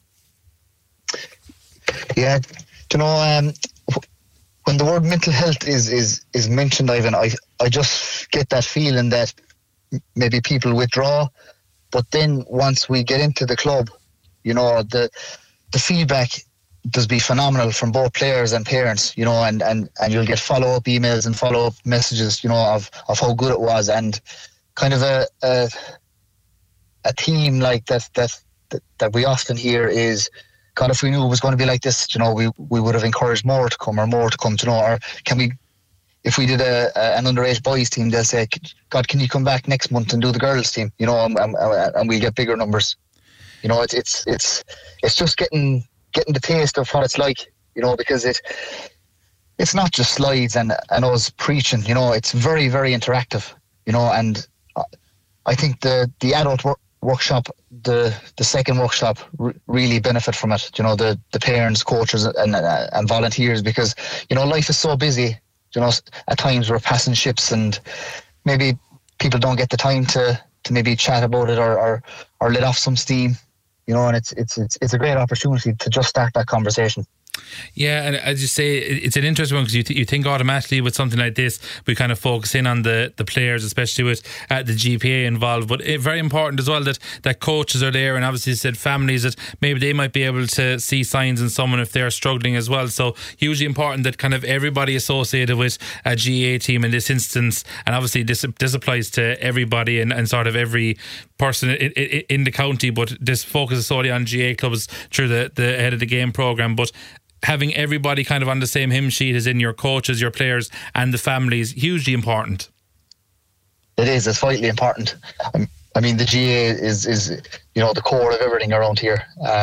Yeah, you know, when the word mental health is mentioned, Ivan, I just get that feeling that maybe people withdraw, but then once we get into the club, you know, the feedback does be phenomenal from both players and parents, you know, and you'll get follow-up emails and follow-up messages, you know, of how good it was, and kind of a theme like that we often hear is, God, if we knew it was going to be like this, you know, we would have encouraged more to come, you know, or if we did an underage boys team, they'll say, God, can you come back next month and do the girls team? You know, and we'll get bigger numbers. You know, it's just getting the taste of what it's like, you know, because it's not just slides and us preaching, you know, it's very, very interactive, you know, and I think the adult workshop, the second workshop really benefit from it, you know, the parents, coaches and volunteers, because, you know, life is so busy, you know, at times we're passing ships and maybe people don't get the time to maybe chat about it or let off some steam. You know, and it's a great opportunity to just start that conversation. Yeah, and as you say, it's an interesting one because you think automatically with something like this, we kind of focus in on the players, especially with the GPA involved. But very important as well that coaches are there, and obviously you said families, that maybe they might be able to see signs in someone if they're struggling as well. So hugely important that kind of everybody associated with a GAA team in this instance, and obviously this applies to everybody and sort of every person in the county, but this focuses solely on GAA clubs through the Ahead of the Game programme. But having everybody kind of on the same hymn sheet as in your coaches, your players and the families, hugely important. It is, it's vitally important. I mean, the GAA is you know, the core of everything around here.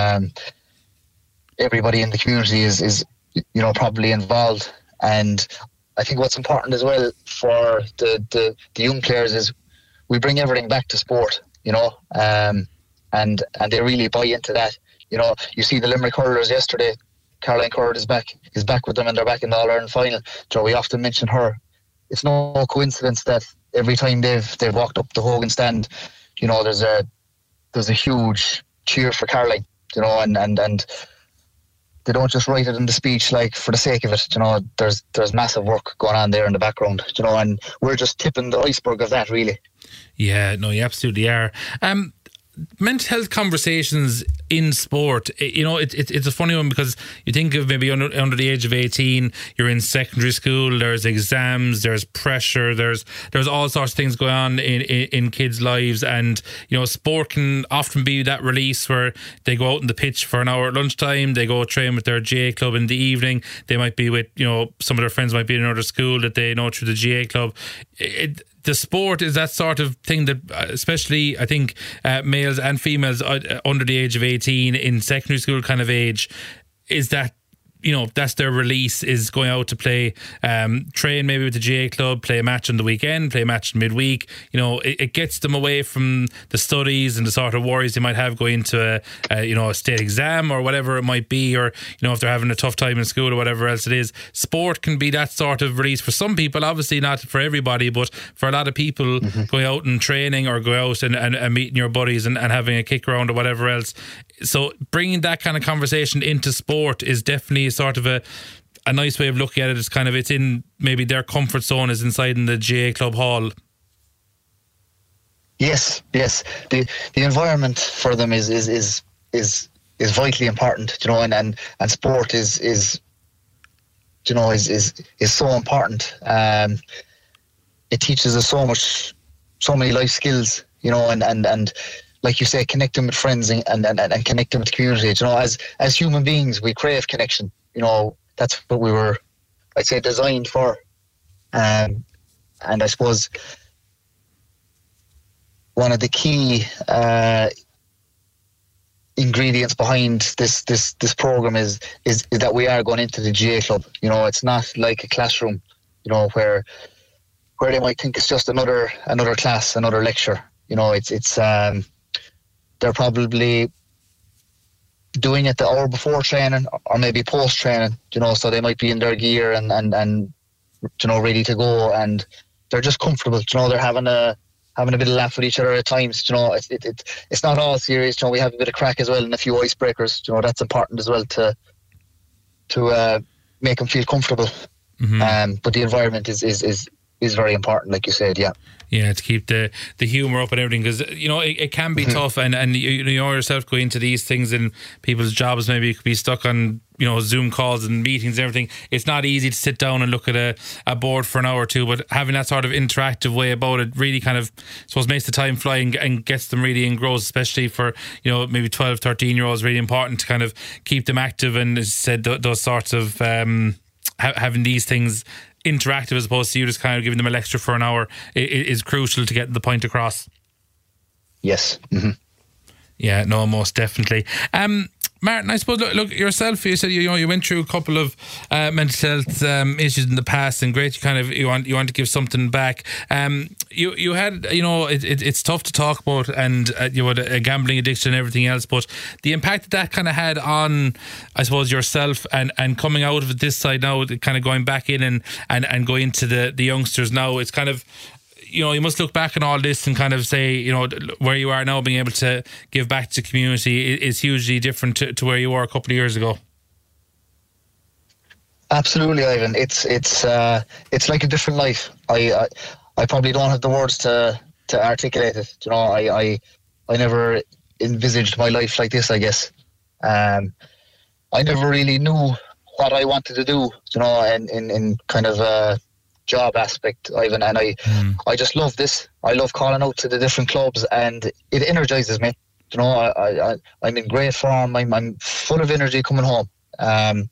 Everybody in the community is you know, probably involved, and I think what's important as well for the young players is we bring everything back to sport, you know, and they really buy into that. You know, you see the Limerick hurlers yesterday. Caroline Curd is back with them, and they're back in the All-Ireland final. So we often mention her. It's no coincidence that every time they've walked up the Hogan stand, you know, there's a huge cheer for Caroline, you know, and they don't just write it in the speech like for the sake of it, you know. There's massive work going on there in the background, you know, and we're just tipping the iceberg of that, really. Yeah, no, you absolutely are. Mental health conversations in sport, you know, it's a funny one because you think of maybe under the age of 18, you're in secondary school, there's exams, there's pressure, there's all sorts of things going on in kids' lives, and, you know, sport can often be that release where they go out on the pitch for an hour at lunchtime, they go train with their GAA club in the evening, they might be with, you know, some of their friends might be in another school that they know through the GAA club. The sport is that sort of thing that, especially I think males and females under the age of 18 in secondary school kind of age, is that, you know, that's their release, is going out to play, train maybe with the GAA club, play a match on the weekend, play a match midweek. You know, it gets them away from the studies and the sort of worries they might have going into a state exam or whatever it might be, or, you know, if they're having a tough time in school or whatever else it is. Sport can be that sort of release for some people, obviously not for everybody, but for a lot of people, going out and training or go out and meeting your buddies and having a kick around or whatever else. So bringing that kind of conversation into sport is definitely sort of a nice way of looking at it. It's in maybe their comfort zone is inside in the GAA club hall. Yes. The environment for them is vitally important, you know, and sport is you know, is so important. It teaches us so many life skills, you know, and like you say, connecting with friends and connecting with the community. You know, as human beings, we crave connection. You know, that's what we were, I'd say, designed for. And I suppose one of the key ingredients behind this program is that we are going into the GAA club. You know, it's not like a classroom, you know, where they might think it's just another class, another lecture. You know, it's they're probably doing it the hour before training or maybe post training, you know, so they might be in their gear and you know, ready to go, and they're just comfortable, you know, they're having a bit of laugh with each other at times, you know. It's not all serious, you know, we have a bit of crack as well and a few icebreakers, you know, that's important as well to make them feel comfortable. But the environment is very important, like you said. Yeah, to keep the humour up and everything, because, you know, it can be tough, and you know yourself, go into these things and people's jobs maybe you could be stuck on, you know, Zoom calls and meetings and everything. It's not easy to sit down and look at a board for an hour or two, but having that sort of interactive way about it really kind of, I suppose, makes the time fly and gets them really engrossed, especially for, you know, maybe 12, 13 year olds. Really important to kind of keep them active, and as I said, those sorts of having these things interactive as opposed to you just kind of giving them a lecture for an hour is crucial to get the point across. Yes. Mm-hmm. Yeah, no, most definitely. Martin, I suppose, look yourself, you said you went through a couple of mental health issues in the past, and great, you want to give something back. You had, it's tough to talk about, and you had a gambling addiction and everything else, but the impact that kind of had on, I suppose, yourself and coming out of it this side now, kind of going back in and going to the youngsters now, it's kind of, you must look back on all this and kind of say, where you are now, being able to give back to the community is hugely different to where you were a couple of years ago. Absolutely, Ivan. It's like a different life. I probably don't have the words to articulate it. I never envisaged my life like this, I guess. I never really knew what I wanted to do, in kind of job aspect, Ivan, and I just love this. I love calling out to the different clubs, and it energizes me. I'm in great form. I'm full of energy coming home, and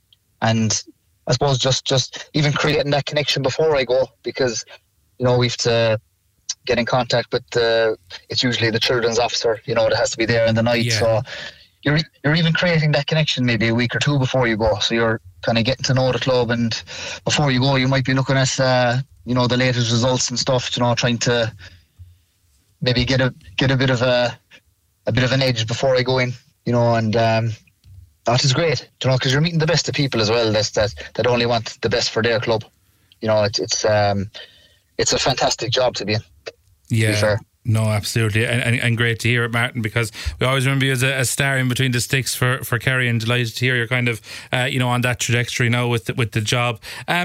I suppose just even creating that connection before I go, because we've to get in contact with it's usually the children's officer, that has to be there in the night. Yeah. So you're even creating that connection maybe a week or two before you go. So you're kind of getting to know the club, and before you go, you might be looking at the latest results and stuff. Trying to maybe get a bit of an edge before I go in. And that is great. Because you're meeting the best of people as well. That only want the best for their club. It's a fantastic job to be in. Yeah. To be fair. No, absolutely, and great to hear it, Martin, because we always remember you as a star in between the sticks for Kerry, and delighted to hear you're kind of on that trajectory now with the job.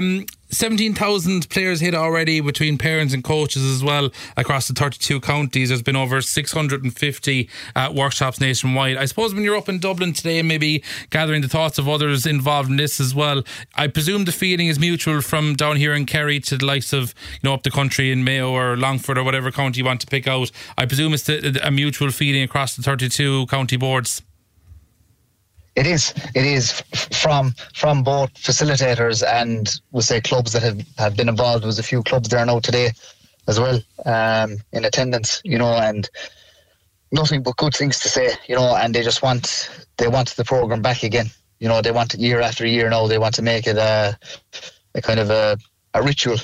17,000 players hit already between parents and coaches as well across the 32 counties. There's been over 650 workshops nationwide. I suppose when you're up in Dublin today and maybe gathering the thoughts of others involved in this as well, I presume the feeling is mutual from down here in Kerry to the likes of up the country in Mayo or Longford or whatever county you want to pick out. I presume it's a mutual feeling across the 32 county boards. It is from both facilitators and we'll say clubs that have been involved. There's a few clubs there now today as well, in attendance, and nothing but good things to say, and they want the programme back again. They want it year after year now. They want to make it a kind of a ritual,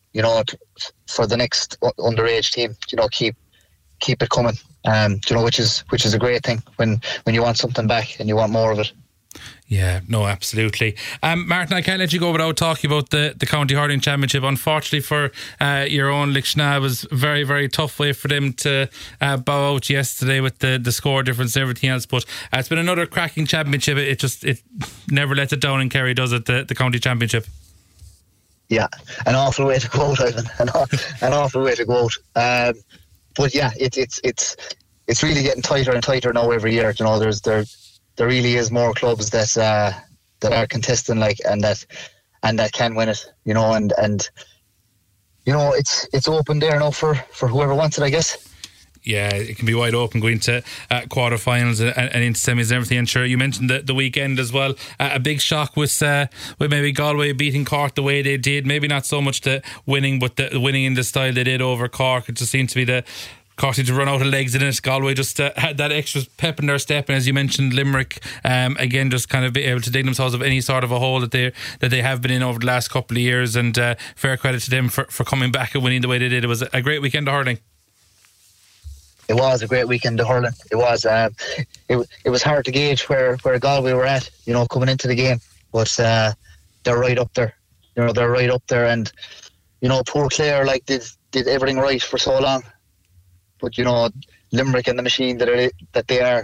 for the next underage team, keep it coming. Which is a great thing when you want something back and you want more of it. Yeah, no, absolutely. Martin, I can't let you go without talking about the County Hurling Championship. Unfortunately for your own Licksna, it was very, very tough way for them to bow out yesterday with the score difference and everything else. But it's been another cracking championship. It never lets it down in Kerry, does it? The County Championship. Yeah, an awful way to go out, Ivan. An awful way to go out. But yeah, it's really getting tighter and tighter now every year. There really is more clubs that are contesting and that can win it. And it's open there now for whoever wants it, I guess. Yeah, it can be wide open going to quarterfinals and into semis and everything. And sure, you mentioned the weekend as well. A big shock with maybe Galway beating Cork the way they did. Maybe not so much the winning, but the winning in the style they did over Cork. It just seemed to be Cork seemed to run out of legs in it. Galway just had that extra pep in their step, and as you mentioned, Limerick again just kind of be able to dig themselves out of any sort of a hole that they have been in over the last couple of years. And fair credit to them for coming back and winning the way they did. It was a great weekend of hurling. It was a great weekend of hurling. It was. It was hard to gauge where Galway were at, coming into the game, but they're right up there. They're right up there, and poor Clare did everything right for so long, but Limerick and the machine that they are,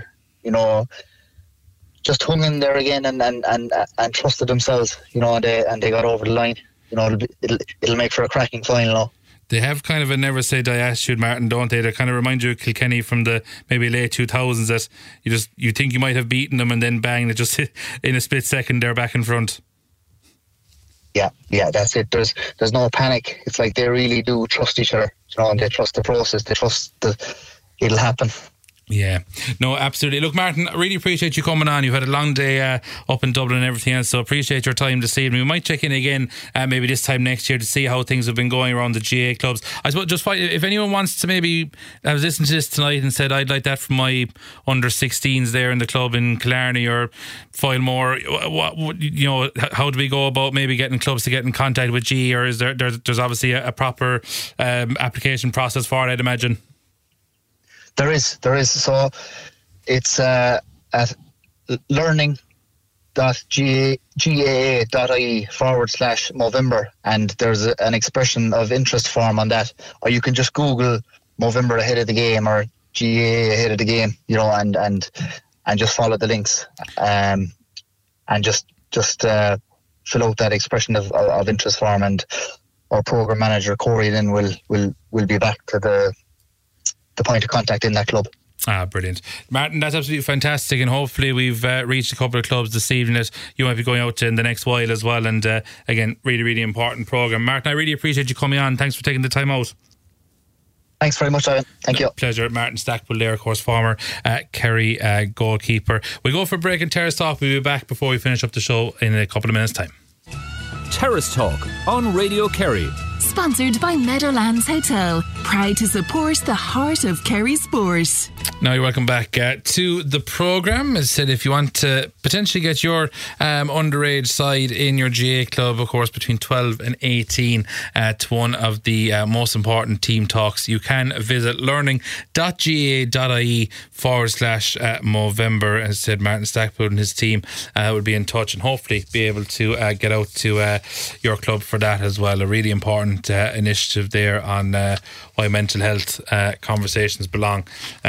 just hung in there again and trusted themselves, and they got over the line. It'll make for a cracking final now. They have kind of a never say die attitude, Martin, don't they? They kind of remind you of Kilkenny from the maybe late 2000s, that you think you might have beaten them and then bang, they just in a split second they're back in front. Yeah, that's it. There's no panic. It's like they really do trust each other, and they trust the process. They trust it'll happen. Yeah, no, absolutely. Look, Martin, I really appreciate you coming on. You've had a long day up in Dublin and everything else, so appreciate your time this evening. We might check in again maybe this time next year to see how things have been going around the GA clubs. I suppose just if anyone wants to maybe, I was listening to this tonight and said I'd like that from my under 16s there in the club in Killarney or Foilmore, how do we go about maybe getting clubs to get in contact with GA, or is there's obviously a proper application process for it, I'd imagine? There is. So it's at learning.gaa.ie/Movember, and there's an expression of interest form on that. Or you can just Google Movember ahead of the game or GAA ahead of the game, and just follow the links, and just fill out that expression of interest form, and our program manager Corey then will be back to the point of contact in that club. Brilliant. Martin, that's absolutely fantastic, and hopefully we've reached a couple of clubs this evening that you might be going out to in the next while as well, and again, really, really important programme. Martin, I really appreciate you coming on. Thanks for taking the time out. Thanks very much, Ivan. Thank you. Pleasure. Martin Stackpool there, of course, former Kerry goalkeeper. We'll go for a break in Terrace Talk. We'll be back before we finish up the show in a couple of minutes' time. Terrace Talk on Radio Kerry. Sponsored by Meadowlands Hotel. Proud to support the heart of Kerry sport. Now you're welcome back to the programme. As I said, if you want to potentially get your underage side in your GA club, of course, between 12 and 18 to one of the most important team talks, you can visit learning.gaa.ie/Movember. As I said, Martin Stackpool and his team will be in touch and hopefully be able to get out to your club for that as well. A really important initiative there on why mental health conversations belong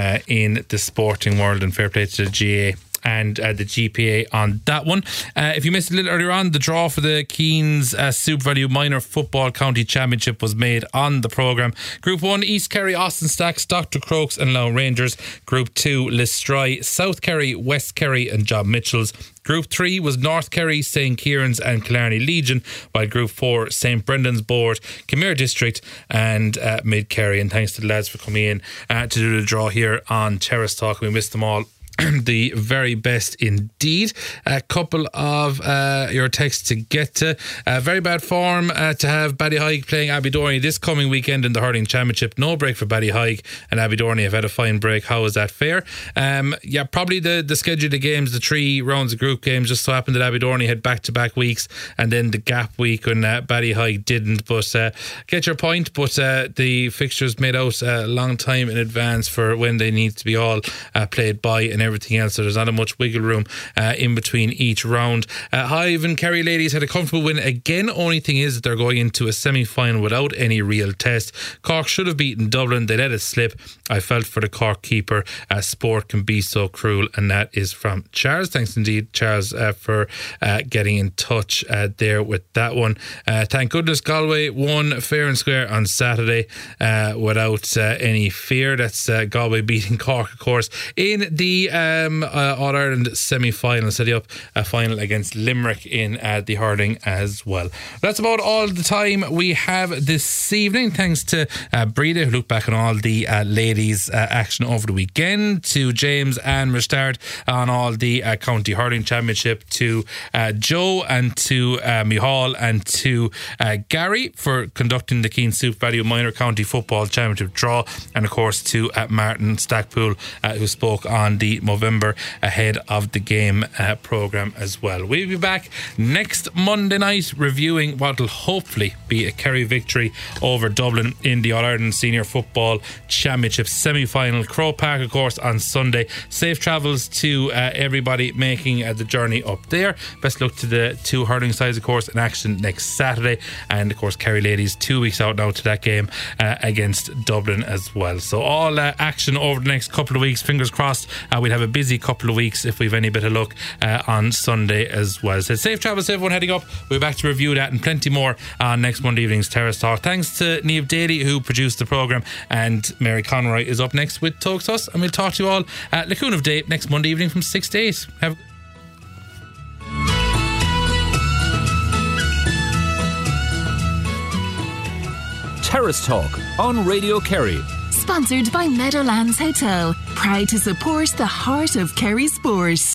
in the sporting world, and fair play to the GA and the GPA on that one. If you missed a little earlier on, the draw for the Keens Super Value Minor Football County Championship was made on the programme. Group 1, East Kerry, Austin Stacks, Dr. Crokes and Lough Rangers. Group 2, Listry, South Kerry, West Kerry and John Mitchells. Group 3 was North Kerry, St. Kieran's and Killarney Legion, while Group 4, St. Brendan's Board, Kimera District and Mid Kerry. And thanks to the lads for coming in to do the draw here on Terrace Talk. We missed them all. The very best indeed. A couple of your texts to get to. Very bad form to have Ballyhaig playing Abbeydorney this coming weekend in the hurling championship. No break for Ballyhaig, and Abbeydorney have had a fine break. How is that fair? Probably the schedule of games, the 3 rounds of group games, just so happened that Abbeydorney had back-to-back weeks and then the gap week when Ballyhaig didn't. But get your point, but the fixtures made out a long time in advance for when they need to be all played by and everything else, so there's not much wiggle room in between each round. Hive and Kerry ladies had a comfortable win again. Only thing is that they're going into a semi-final without any real test. Cork should have beaten Dublin. They let it slip. I felt for the Cork keeper. Sport can be so cruel, and that is from Charles. Thanks indeed, Charles, for getting in touch there with that one. Thank goodness Galway won fair and square on Saturday without any fear. That's Galway beating Cork, of course, in the All-Ireland semi-final, setting up a final against Limerick in the hurling as well. That's about all the time we have this evening. Thanks to Breda, who looked back on all the ladies' action over the weekend, to James and Mustard on all the county hurling championship, to Joe and to Mihal and to Gary for conducting the Keene Super Value Minor County Football Championship draw, and of course to Martin Stackpool, who spoke on the Movember ahead of the game programme as well. We'll be back next Monday night reviewing what will hopefully be a Kerry victory over Dublin in the All-Ireland Senior Football Championship semi-final. Croke Park, of course, on Sunday. Safe travels to everybody making the journey up there. Best luck to the 2 hurling sides, of course, in action next Saturday, and of course Kerry ladies 2 weeks out now to that game against Dublin as well. So all action over the next couple of weeks. Fingers crossed we'll have a busy couple of weeks if we've any bit of luck on Sunday as well. So safe travels to everyone heading up. We'll be back to review that and plenty more on next Monday evening's Terrace Talk. Thanks to Niamh Daly, who produced the programme, and Mary Conroy is up next with Talks to Us, and we'll talk to you all at Lacoon of Day next Monday evening from 6 to 8. Have Terrace Talk on Radio Kerry. Sponsored by Meadowlands Hotel. proud to support the heart of Kerry sport.